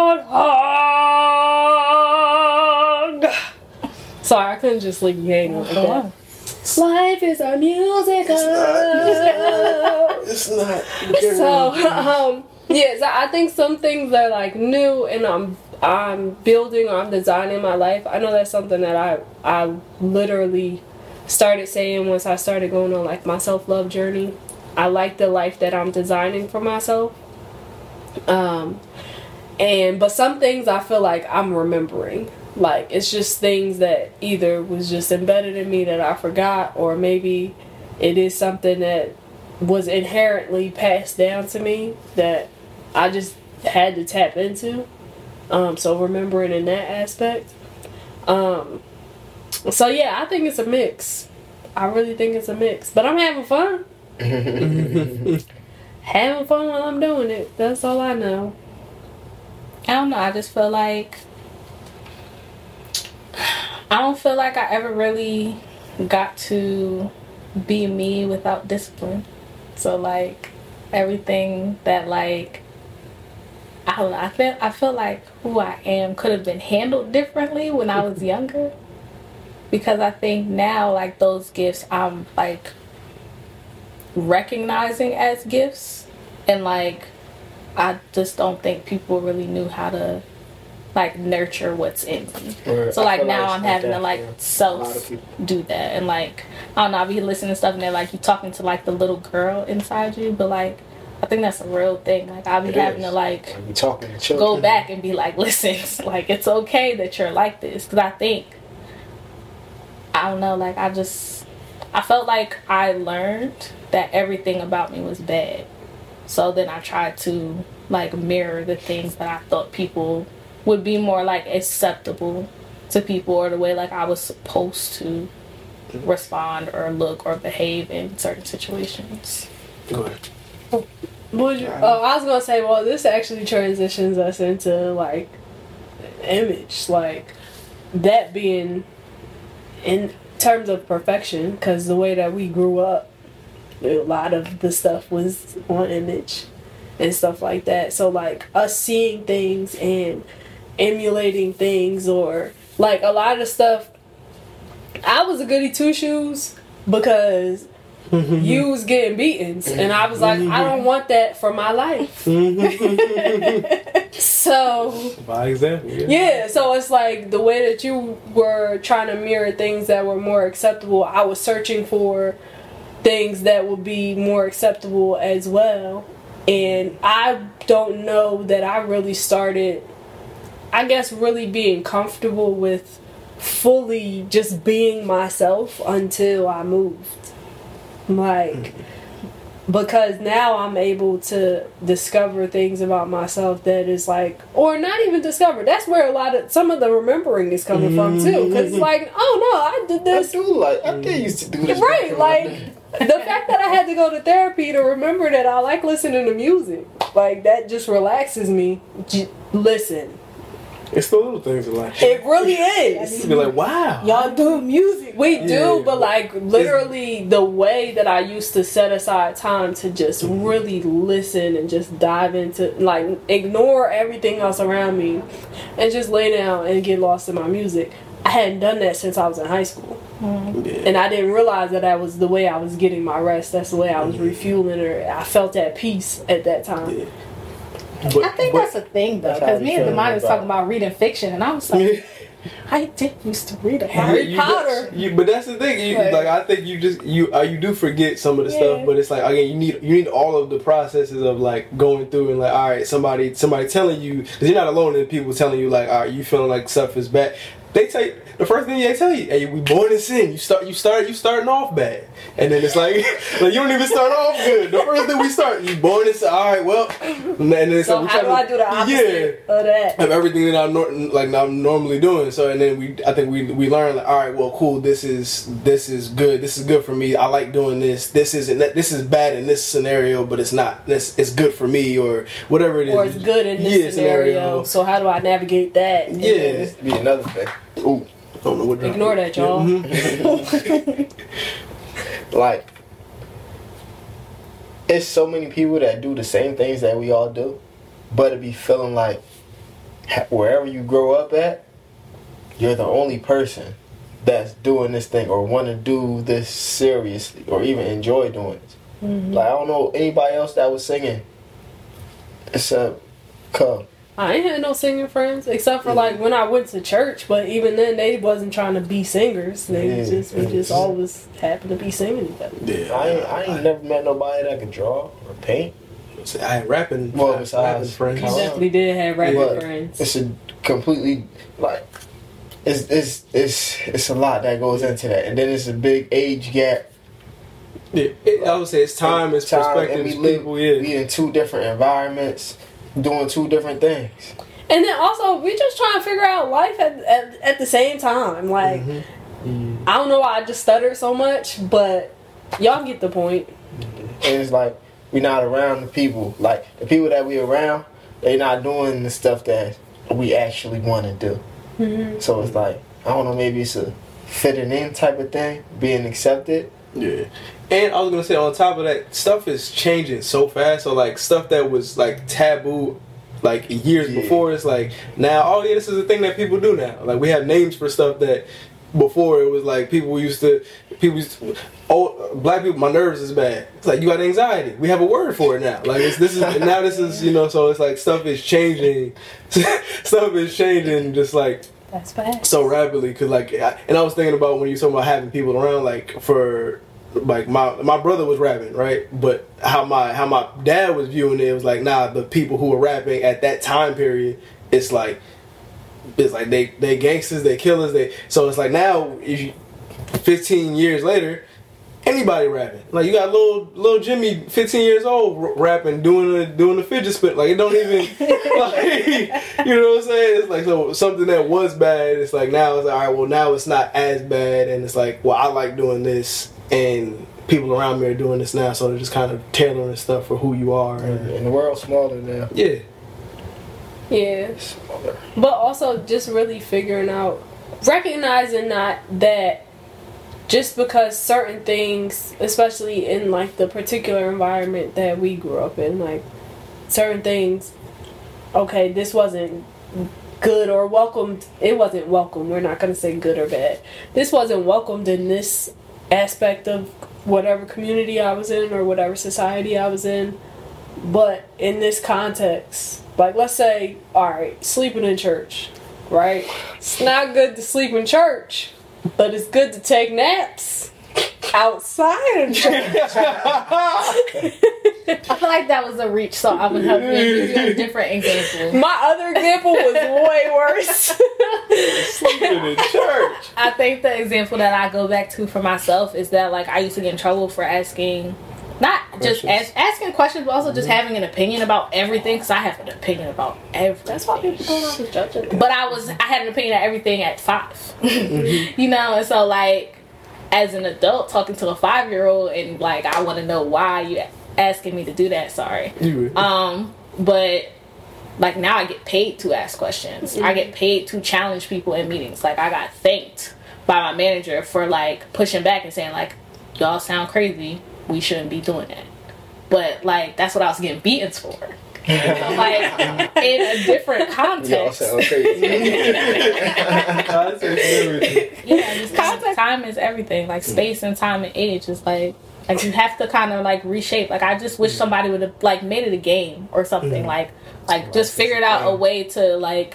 warthog. Sorry, I couldn't just leave you hanging like that. Life is a musical. It's not. So, um, yes, I think some things are like new, and I'm I'm building or I'm designing my life. I know that's something that I I literally started saying once I started going on like my self love journey. I like the life that I'm designing for myself, Um, and but some things I feel like I'm remembering. Like it's just things that either was just embedded in me that I forgot, or maybe it is something that was inherently passed down to me that I just had to tap into. Um, so remembering in that aspect. Um, so yeah, I think it's a mix. I really think it's a mix, but I'm having fun. Having fun while I'm doing it. That's all I know. I don't know. I just feel like I don't feel like I ever really got to be me without discipline. So like everything that like I don't know. I feel I feel like who I am could have been handled differently when I was younger. Because I think now like those gifts I'm like recognizing as gifts, and like I just don't think people really knew how to like nurture what's in me. Or So I like feel now it's I'm like having that to like for a lot of self people. do that, and like I don't know, I be listening to stuff and they're like you talking to like the little girl inside you, but like I think that's a real thing. Like I'll be It having is. to like When you talking to children, go back and be like, listen, like it's okay that you're like this, because I think I don't know, like I just I felt like I learned that everything about me was bad, so then I tried to like mirror the things that I thought people would be more like acceptable to people, or the way like I was supposed to respond or look or behave in certain situations. Go ahead. Would you, oh, I was gonna say, well, this actually transitions us into like image, like that being in terms of perfection, because the way that we grew up, a lot of the stuff was on image and stuff like that. So like us seeing things and emulating things, or like a lot of the stuff, I was a goody two shoes because you was getting beatings, and I was like, I don't want that for my life. So By example, yeah. yeah, so it's like the way that you were trying to mirror things that were more acceptable, I was searching for things that would be more acceptable as well. And I don't know that I really started, I guess, really being comfortable with fully just being myself until I moved. Like, because now I'm able to discover things about myself that is like, or not even discover. That's where a lot of, some of the remembering is coming from too. Because it's like, oh no, I did I this. do like I did used to do this. Right, like the fact that I had to go to therapy to remember that I like listening to music, like that just relaxes me. J- listen, It's the little things in life. it really is. You be like, wow. Y'all do music. We do, Yeah. but like literally the way that I used to set aside time to just really listen and just dive into, like, ignore everything else around me and just lay down and get lost in my music. I hadn't done that since I was in high school. Yeah. And I didn't realize that that was the way I was getting my rest. That's the way I was refueling, or I felt at peace at that time. Yeah. But, I think but, that's a thing though, That's how because we me and feel Demani was about- talking about reading fiction, and I was like, I did used to read a Harry you- Potter. You, but that's the thing. You, Right. like I think you just you uh, you do forget some of the Yeah. stuff, but it's like again you need you need all of the processes of like going through and like all right somebody somebody telling you, because you're not alone in people telling you like all right you feeling like stuff is bad. They tell you, the first thing they tell you, hey, we born in sin. You start you start you starting off bad, and then it's like like you don't even start off good. The first thing we start, you born in sin. All right, well, and then it's So like, we how try do I to- do the opposite of that? of everything that I'm nor- like I'm normally doing. So and then we, I think we we learn like, all right, well, cool. This is this is good. This is good for me. I like doing this. This isn't. This is bad in this scenario, but it's not. This it's good for me or whatever it is. Or it's good in this Yeah, scenario. So how do I navigate that? And Yeah. then This be another thing. Ooh, I don't know what. Ignore that, y'all. like it's so many people that do the same things that we all do, but it be feeling like ha- wherever you grow up at, you're the only person that's doing this thing or want to do this seriously or even enjoy doing it. Mm-hmm. Like I don't know anybody else that was singing except Cub. I ain't had no singing friends except for like when I went to church, but even then they wasn't trying to be singers. They Yeah. just we just always happened to be singing together. Yeah, I ain't, I ain't never met nobody that could draw or paint So I had rapping, Well, rapping besides friends. You definitely did have rapping But friends. it's a completely like it's it's it's it's a lot that goes into that, and then it's a big age gap. Yeah, it, I would say it's time, it's Time, perspective, and we it's live people. Yeah, we in two different environments, doing two different things. And then also, we just trying to figure out life at, at, at the same time. Like, Mm-hmm. I don't know why I just stuttered so much, but y'all get the point. And it's like we not around the people. Like the people that we around, they not doing the stuff that we actually want to do. Mm-hmm. So it's like I don't know, maybe it's a fitting in type of thing, being accepted. yeah. And I was gonna say on top of that, stuff is changing so fast. So like stuff that was like taboo, like years Yeah. before, it's like now, oh yeah, this is a thing that people do now. Like we have names for stuff that before it was like people used to, people used to, oh, black people, my nerves is bad. It's like you got anxiety. We have a word for it now. Like it's, this is now this is you know. So it's like stuff is changing. Stuff is changing just like That's bad. so rapidly. Cause like, I, and I was thinking about when you talking about having people around, like for. Like my my brother was rapping, right? But how my how my dad was viewing it, it was like, nah, the people who were rapping at that time period, it's like it's like they they gangsters, they killers, they so it's like now if you, fifteen years later, anybody rapping. Like you got little little Jimmy, fifteen years old, r- rapping, doing the doing the fidget spin. Like it don't even like you know what I'm saying? It's like so something that was bad, it's like now it's like, all right, well now it's not as bad, and it's like, well I like doing this. And people around me are doing this now, so they're just kind of tailoring stuff for who you are. And, And the world's smaller now. yeah. Yeah. Smaller. But also just really figuring out, recognizing not that just because certain things, especially in like the particular environment that we grew up in, like certain things, okay, this wasn't good or welcomed. It wasn't welcome. We're not going to say good or bad. This wasn't welcomed in this aspect of whatever community I was in or whatever society I was in. But in this context, like let's say, alright, sleeping in church, right? It's not good to sleep in church, but it's good to take naps outside of church. I feel like that was a reach, so I would have to give you a different example. My other example was way worse. Sleeping in church. I think the example that I go back to for myself is that like I used to get in trouble for asking, not just Questions. as, asking questions, but also just having an opinion about everything. Because I have an opinion about everything. That's why people don't was judging. But I was I had an opinion of everything at five, you know, and so like as an adult talking to a five year old and like I want to know why you asking me to do that. Sorry, You- um, but like now I get paid to ask questions. I get paid to challenge people in meetings. Like I got thanked by my manager for like pushing back and saying like y'all sound crazy. We shouldn't be doing that. But like that's what I was getting beatings for. So, like in a different Y'all context. sound crazy. Context and everything. Yeah, just context. Time is everything. Like space and time and age is like like you have to kind of like reshape. Like I just wish somebody would have like made it a game or something. Like like just figured out a way to like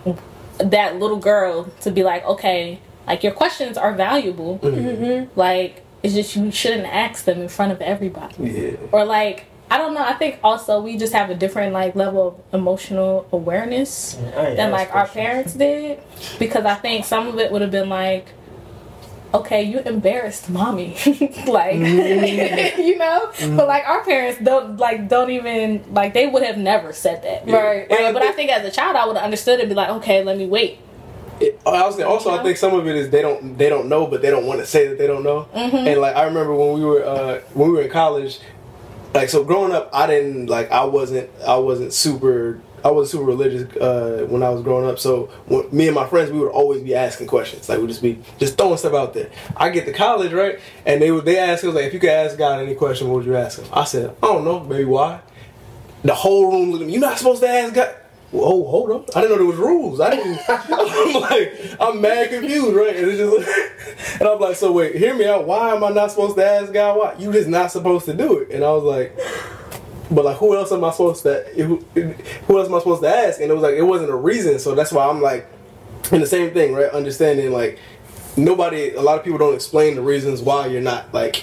that little girl to be like, okay, like your questions are valuable. Mm-hmm. Like it's just you shouldn't ask them in front of everybody. Yeah. Or like I don't know. I think also we just have a different like level of emotional awareness I ain't than asked like our questions. parents did, because I think some of it would have been like, okay, you embarrassed mommy, like you know. But like our parents don't like don't even like they would have never said that, Right. right? But I think as a child I would have understood it, and be like, okay, let me wait. It, I was, also, I think some of it is they don't they don't know, but they don't want to say that they don't know. And like I remember when we were uh, when we were in college, like so growing up, I didn't like I wasn't I wasn't super I wasn't super religious uh, when I was growing up. So when, me and my friends, we would always be asking questions. Like we'd just be just throwing stuff out there. I get to college, right, and they would they ask us like, if you could ask God any question, what would you ask him? I said, I don't know, maybe why. The whole room looked at me. You're not supposed to ask God. Whoa, hold on. I didn't know there was rules. I didn't. I'm like, I'm mad confused, right? And it's just, and I'm like, so wait, hear me out. Why am I not supposed to ask God why? You just not supposed to do it. And I was like, but like, who else am I supposed to? Who, who else am I supposed to ask? And it was like, it wasn't a reason. So that's why I'm like, and the same thing, right? Understanding like, nobody, a lot of people don't explain the reasons why you're not like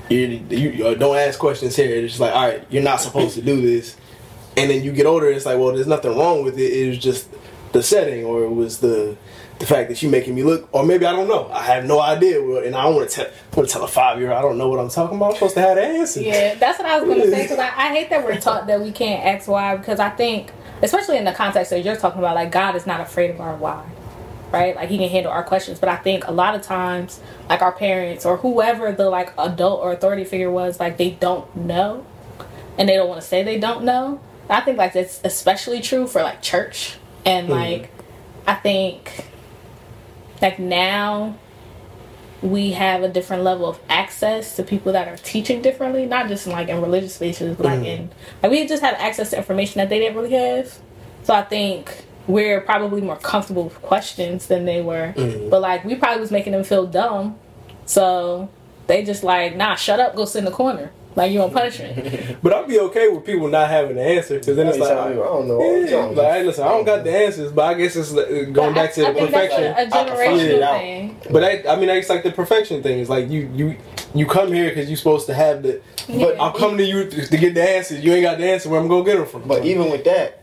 you, you uh, don't ask questions here. It's just like, all right, you're not supposed to do this. And then you get older, it's like, well, there's nothing wrong with it. It was just the setting, or it was the the fact that you making me look, or maybe I don't know. I have no idea, and I don't want to tell. Want to tell a five year old I don't know what I'm talking about. I'm supposed to have the answer. Yeah, that's what I was gonna say because I, I hate that we're taught that we can't ask why, because I think, especially in the context that you're talking about, like God is not afraid of our why, right? Like He can handle our questions. But I think a lot of times, like our parents or whoever the like adult or authority figure was, like they don't know, and they don't want to say they don't know. I think like that's especially true for like church, and like mm. I think like now we have a different level of access to people that are teaching differently, not just in, like in religious spaces, but like mm. in like we just have access to information that they didn't really have. So I think we're probably more comfortable with questions than they were, mm. but like we probably was making them feel dumb, so they just like, nah, shut up, go sit in the corner. Like, you want punishment. But I'd be okay with people not having the answer, because then it's like, I don't know. Yeah, like, hey, listen, I don't got the answers, but I guess it's going but back to I, I perfection. That's a, a generational yeah. thing. But I, I mean, it's like the perfection thing. It's like you you you come here because you're supposed to have the. Yeah. But I'm coming to you to, to get the answers. You ain't got the answer. Where I'm gonna get them from? But even with that,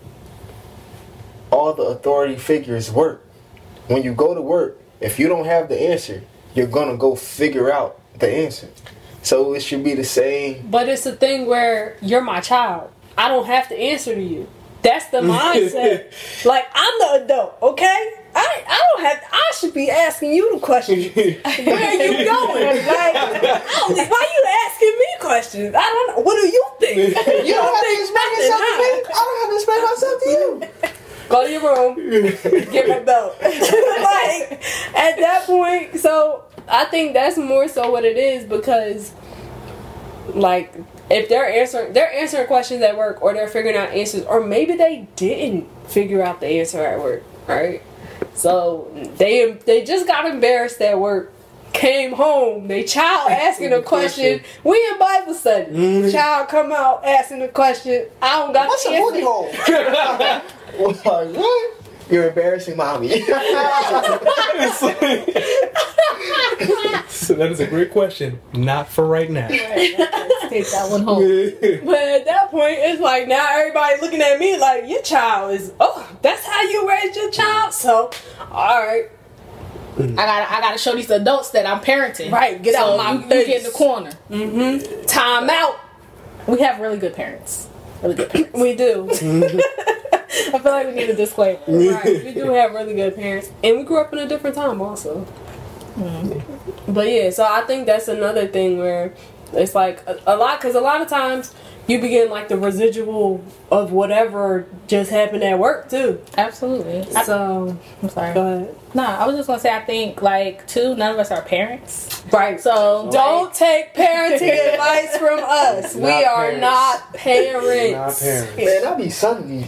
all the authority figures work. When you go to work, if you don't have the answer, you're gonna go figure out the answer. So it should be the same. But it's a thing where you're my child. I don't have to answer to you. That's the mindset. Like, I'm the adult, okay? I I don't have. I should be asking you the questions. Where are you going? Like, why you asking me questions? I don't know. What do you think? You don't have to explain yourself to me. I don't have to explain myself to you. Go to your room. Get my belt. Like, at that point, so I think that's more so what it is, because like if they're answering they're answering questions at work, or they're figuring out answers, or maybe they didn't figure out the answer at work, right? So they they just got embarrassed at work, came home, they child asking a question. We in Bible study. Mm-hmm. Child come out asking a question. I don't got What's the a booty hole? Like, what? You're embarrassing mommy. So that is a great question. Not for right now. Right, let's take that one home. But at that point, it's like now everybody looking at me like, your child is, oh, that's how you raised your child? So, alright. I gotta, I gotta show these adults that I'm parenting. Right, get so out my you, face. You get in the corner. Mm-hmm. Time out. We have really good parents. Really good parents. We do. I feel like we need a disclaimer. Right. We do have really good parents. And we grew up in a different time also. Mm-hmm. But yeah, so I think that's another thing where it's like a, a lot, because a lot of times you begin like the residual of whatever just happened at work too. Absolutely. So I'm sorry. Go ahead. No, I was just gonna say I think like too, none of us are parents. Right. So don't like, take parenting advice from us. Not we are parents. not parents. Not parents. Man, I be suddenly.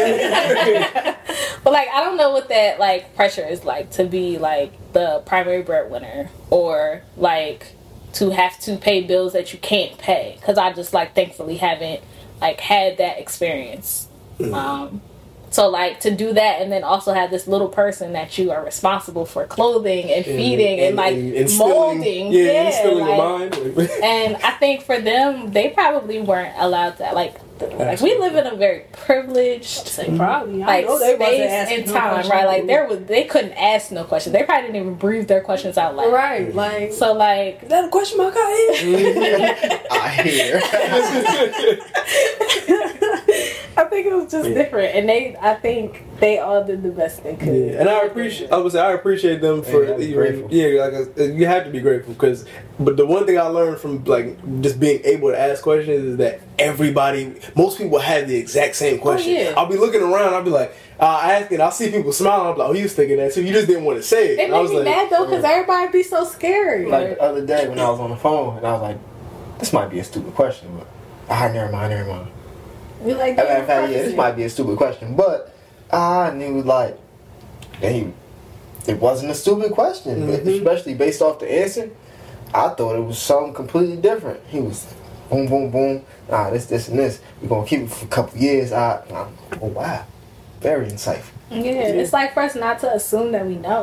But like I don't know what that like pressure is like to be like the primary breadwinner, or like to have to pay bills that you can't pay, because I just like thankfully haven't like had that experience. Mm. Um, so like to do that and then also have this little person that you are responsible for clothing and feeding and, and, and like and molding, yeah, yeah instilling like, mind. And I think for them, they probably weren't allowed to like. Like we live in a very privileged, probably like I know they space and no time, questions. right? Like there was, they couldn't ask no questions. They probably didn't even breathe their questions out loud, right? Like so, like is that a question mark out here? I hear. I think it was just yeah. different, and they, I think they all did the best they could. Yeah, and I appreciate, I would say, I appreciate them for even, yeah, like you have to be grateful, because, but the one thing I learned from like just being able to ask questions is that everybody, most people have the exact same question. Oh, yeah. I'll be looking around, I'll be like, uh, asking, I'll see people smiling, I'll be like, oh, he was thinking that too. You just didn't want to say it. It made me like, mad though, because everybody be so scary. Like the other day when I was on the phone, and I was like, this might be a stupid question, but I never mind, never mind. You're like, in fact, yeah, this might be a stupid question, but I knew like, hey, it wasn't a stupid question, mm-hmm. especially based off the answer. I thought it was something completely different. He was boom, boom, boom. Nah, this, this, and this. We're gonna keep it for a couple years. I, I oh wow, very insightful. Yeah, yeah, it's like for us not to assume that we know.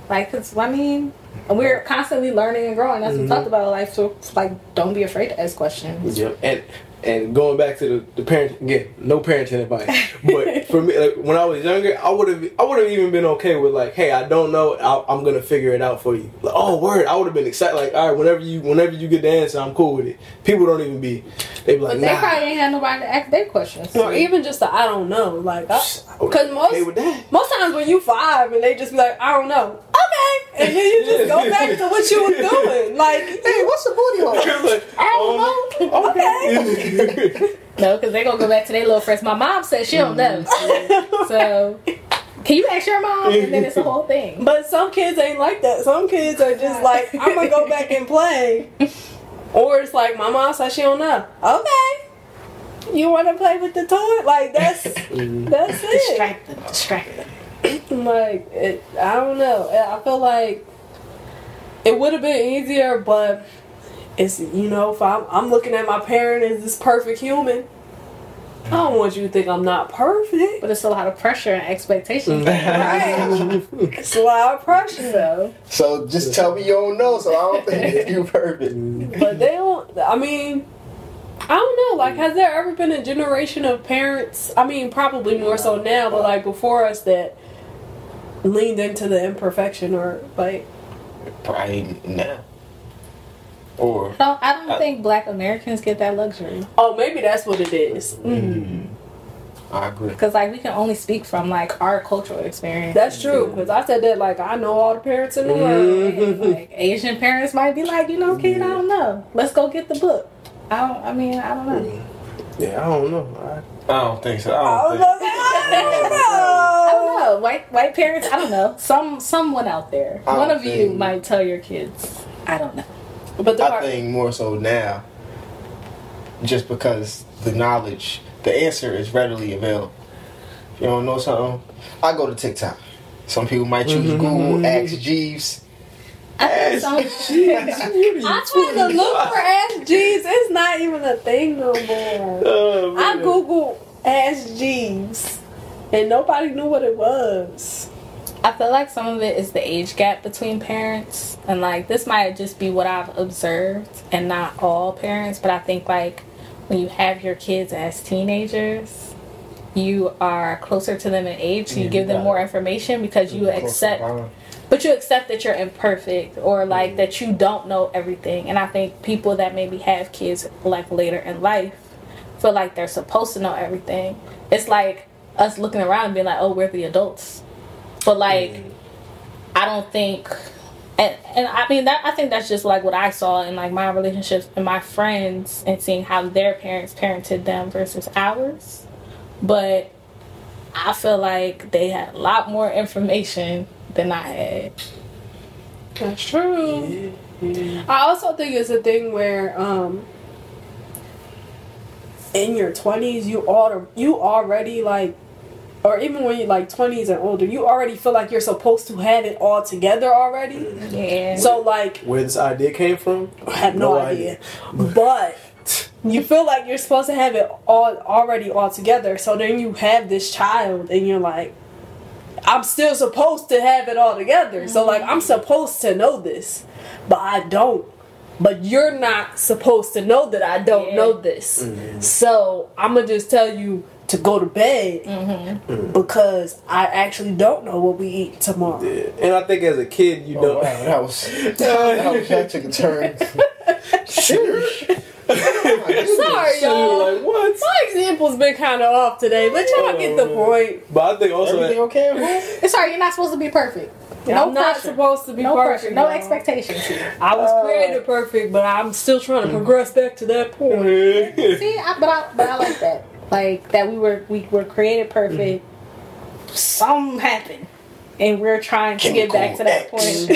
Like, cause I mean, we're constantly learning and growing. As we talked about life, so like, don't be afraid to ask questions. Yep. And and going back to the, the parent again, no parenting advice. But for me, like, when I was younger, I would have I would have even been okay with like, hey, I don't know, I'll, I'm gonna figure it out for you. Like, oh, word, I would have been excited. Like, all right, whenever you whenever you get the answer, I'm cool with it. People don't even be. They be like, But they nah. probably ain't had nobody to ask their questions. Or even just the I don't know. Like, because Okay most with that. most times when you five and they just be like, I don't know. Okay. And then you just go back to what you was doing. Like, Hey, what's the booty hole? Like, I don't know. Okay. No, because they gonna go back to their little friends. My mom said she don't know. So, can you ask your mom? And then it's a whole thing. But some kids ain't like that. Some kids are just like, I'm gonna go back and play. Or it's like, my mom said she don't know. Okay. You want to play with the toy? Like, that's that's it. Distract them. Distract them. Like, it, I don't know. I feel like it would have been easier, but it's, you know, if I'm, I'm looking at my parent as this perfect human, I don't want you to think I'm not perfect. But it's a lot of pressure and expectations. Right. It's a lot of pressure. So, So just tell me you don't know, so I don't think you perfect. But they don't, I mean, I don't know. Like, has there ever been a generation of parents, I mean, probably more so now, but like before us that leaned into the imperfection or like, Probably now. Or no, I don't think Black Americans get that luxury. oh, maybe that's what it is. mm, I agree. Because, like, we can only speak from, like, our cultural experience. That's true, because I said that, like, I know all the parents in the world. And, like, Asian parents might be like, you know, kid, I don't know. Let's go get the book. I don't, I mean, I don't know. Yeah, I don't know. I don't think so. I I don't was think. like, I don't I don't know. know. White white parents, I don't know. Some Someone out there. I One don't of you think- might tell your kids. I don't know. But the I part, think more so now, just because the knowledge, the answer is readily available. If you don't know something, I go to TikTok. Some people might choose Google, ask Jeeves. I think some, I tried to look for Ask Jeeves. It's not even a thing no more. Oh, I man. Googled Ask Jeeves, and nobody knew what it was. I feel like some of it is the age gap between parents. And, like, this might just be what I've observed and not all parents. But I think, like, when you have your kids as teenagers, you are closer to them in age. So you Yeah, give them right. more information because you accept... But you accept that you're imperfect or, like, that you don't know everything. And I think people that maybe have kids, like, later in life feel like they're supposed to know everything. It's like us looking around and being like, oh, we're the adults. But, like, I don't think... And, and I mean, that I think that's just, like, what I saw in, like, my relationships and my friends and seeing how their parents parented them versus ours. But I feel like they had a lot more information than I had. That's true. I also think it's a thing where, um, in your twenties, you all you already like, or even when you're like twenties and older, you already feel like you're supposed to have it all together already. Yeah. So like, Where this idea came from? I have no, idea. But you feel like you're supposed to have it all already all together. So then you have this child, and you're like, I'm still supposed to have it all together. So like, I'm supposed to know this, but I don't. But you're not supposed to know that I don't Yeah. know this. So I'm gonna just tell you to go to bed Mm-hmm. because I actually don't know what we eat tomorrow. Yeah. And I think as a kid, you Oh, know. wow, that was that, was, that took a turn. Sorry, y'all. Like, what? My example's been kind of off today, but y'all get the point. But I think also. Everything okay at home? It's sorry, you're not supposed to be perfect. No I'm not pressure. supposed to be No perfect. pressure. No y'all. expectations here. I was created perfect, but I'm still trying to progress back to that point. See, I, but I, but I like that. Like that we were we were created perfect. Something happened, and we're trying to get back to that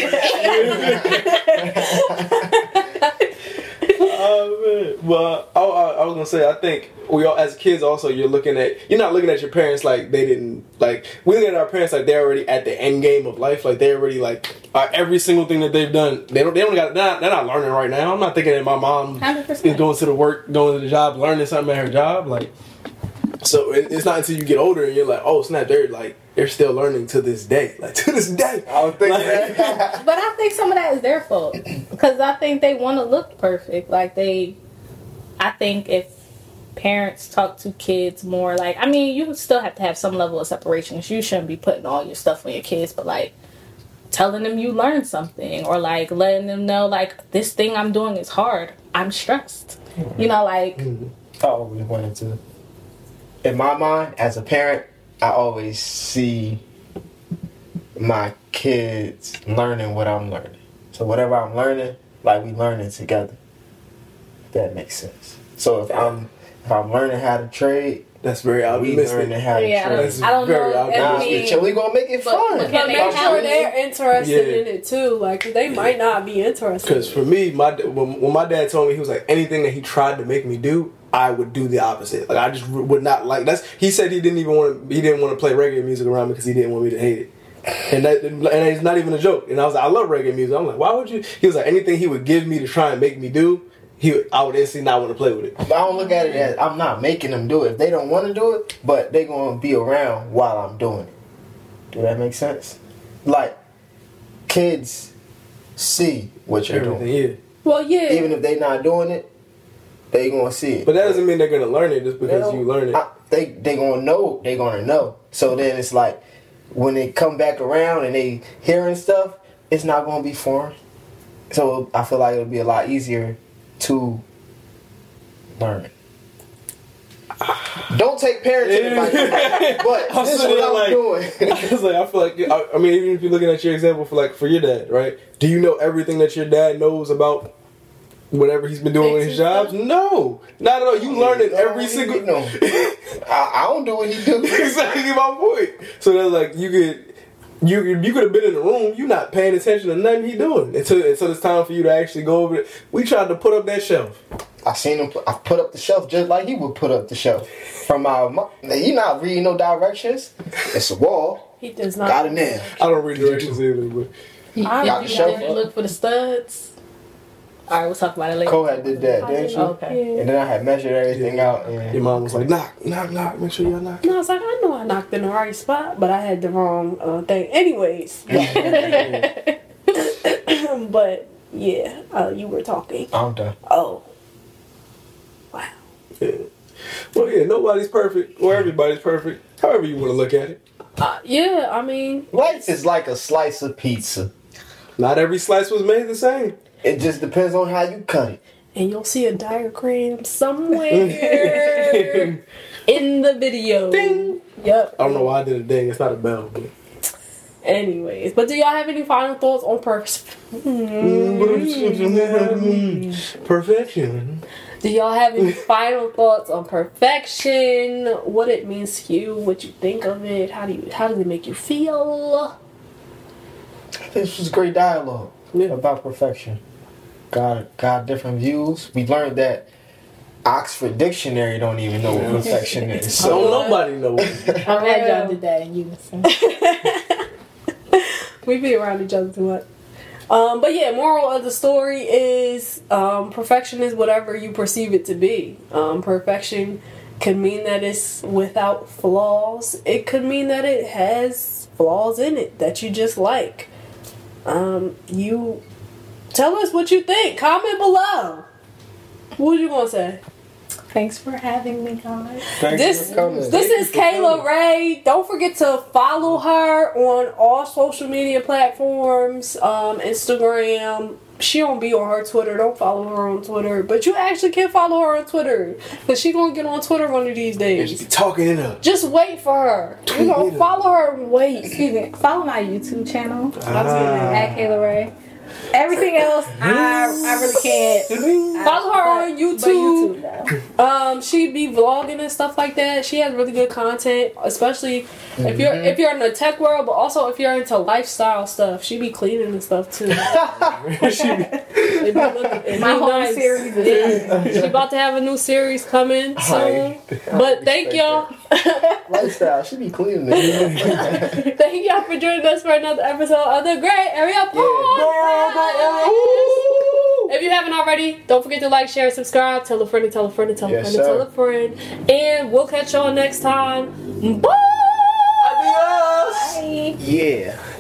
point. Oh man! Well, I, I, I was gonna say, I think we all, as kids, also you're looking at, you're not looking at your parents like they didn't, like we look at our parents like they're already at the end game of life, like they're already like uh, every single thing that they've done, they don't, they don't got, they're not, they're not learning right now. I'm not thinking that my mom one hundred percent. is going to the work, going to the job, learning something at her job. Like So it, it's not until you get older and you're like, oh snap, they're like they're still learning to this day, like to this day. I don't think Like- that. But I think some of that is their fault because I think they want to look perfect. Like they, I think if parents talk to kids more, like I mean, you still have to have some level of separation. You shouldn't be putting all your stuff on your kids, but like telling them you learned something or like letting them know like this thing I'm doing is hard. I'm stressed. You know, like I always wanted to. In my mind, as a parent, I always see my kids learning what I'm learning. So whatever I'm learning, like we learning together. If that makes sense. So if I'm if I'm learning how to trade, That's very we optimistic. learning how to yeah, I trade. don't, I don't Very know. obvious. Nah, I mean, so we gonna make it But- fun. but But they make have sure it. they're interested Yeah. in it too. Like they might not be interested. Because for me, my when, when my dad told me, he was like, anything that he tried to make me do, I would do the opposite. Like I just would not like. That's he said he didn't even want to. He didn't want to play reggae music around me because he didn't want me to hate it. And that and it's not even a joke. And I was like, I love reggae music. I'm like, why would you? He was like, anything he would give me to try and make me do, he would, I would instantly not want to play with it. But I don't look at it as I'm not making them do it. If they don't want to do it, but they gonna be around while I'm doing it. Do that make sense? Like kids see what you're Everything, doing, yeah. Well, yeah. even if they not doing it, they gonna see it. But that doesn't mean they're gonna learn it just They because don't- you learn it. I- they they gonna know. They gonna know. So then it's like when they come back around and they hearing stuff, it's not gonna be foreign. So I feel like it'll be a lot easier to learn. Don't take parenting advice, but I'm this is sitting what I'm there like- doing. I was like, I feel like, I, I mean, even if you're looking at your example for like for your dad, right? Do you know everything that your dad knows about whatever he's been doing with his jobs? No, not at all. You learn it every single. No, I, I don't do what he do. Exactly my point. So that's like you could. You you could have been in the room. You not paying attention to nothing he doing until until it's time for you to actually go over it. We tried to put up that shelf. I seen him. Put, I put up the shelf just like he would put up the shelf. From our, mo- he not reading no directions. It's a wall. he does not. Got it in. I don't read directions either, but you, I you, got you the shelf didn't up. look for the studs. All right, we'll talk about it later. Cole had did that, didn't you? Okay. Yeah. And then I had measured everything out. your And mom was like, knock, knock, knock. Make sure y'all knock. No, I was like, I know I knocked in the right spot, but I had the wrong uh, thing. Anyways, but yeah, uh, you were talking. I'm done. Oh, wow. Yeah. Well, yeah, nobody's perfect or everybody's perfect. However you want to look at it. Uh, yeah, I mean, Life is like a slice of pizza. Not every slice was made the same. It just depends on how you cut it. and you'll see a diagram somewhere in the video. Ding. Yep. I don't know why I did a ding. It's not a bell. But. Anyways, but do y'all have any final thoughts on purpose? Perfection. Do y'all have any final thoughts on perfection? What it means to you? What you think of it? How do you? How does it make you feel? This was great dialogue Yeah. about perfection. Got got different views. We learned that Oxford Dictionary don't even know what perfection is. So So nobody knows. I'm glad y'all did that in unison. We be around each other too much. Um, but yeah, moral of the story is um, perfection is whatever you perceive it to be. Um, perfection can mean that it's without flaws. It could mean that it has flaws in it that you just like. Um, you tell us what you think. Comment below. What you gonna say? Thanks for having me, guys. thanks This for coming. this is Kayla Ray. Don't forget to follow her on all social media platforms, um, Instagram. She don't be on her Twitter. Don't follow her on Twitter, but you actually can follow her on Twitter because she gonna get on Twitter one of these And she be days. talking it up. Just wait for her. You gonna follow her and wait. Excuse me. Follow my YouTube channel Ah. at Kayla Ray. Everything else, I I really can't. Follow her But- on but YouTube. YouTube though. Um, she be vlogging and stuff like that. She has really good content, especially if you're if you're in the tech world, but also if you're into lifestyle stuff. She be cleaning and stuff too. She be- It be looking- it My be whole nice. series is Yeah. She about to have a new series coming soon. I But thank y'all, Lifestyle. She be cleaning it. thank y'all for joining us for another episode of the Great Area Podcast. Girl, go, Area. Woo! if you haven't already, don't forget to like, share, subscribe, tell a friend, and tell a friend, and tell a Yes, friend, and sir. tell a friend. And we'll catch y'all next time. Bye! Adios! Bye. Yeah.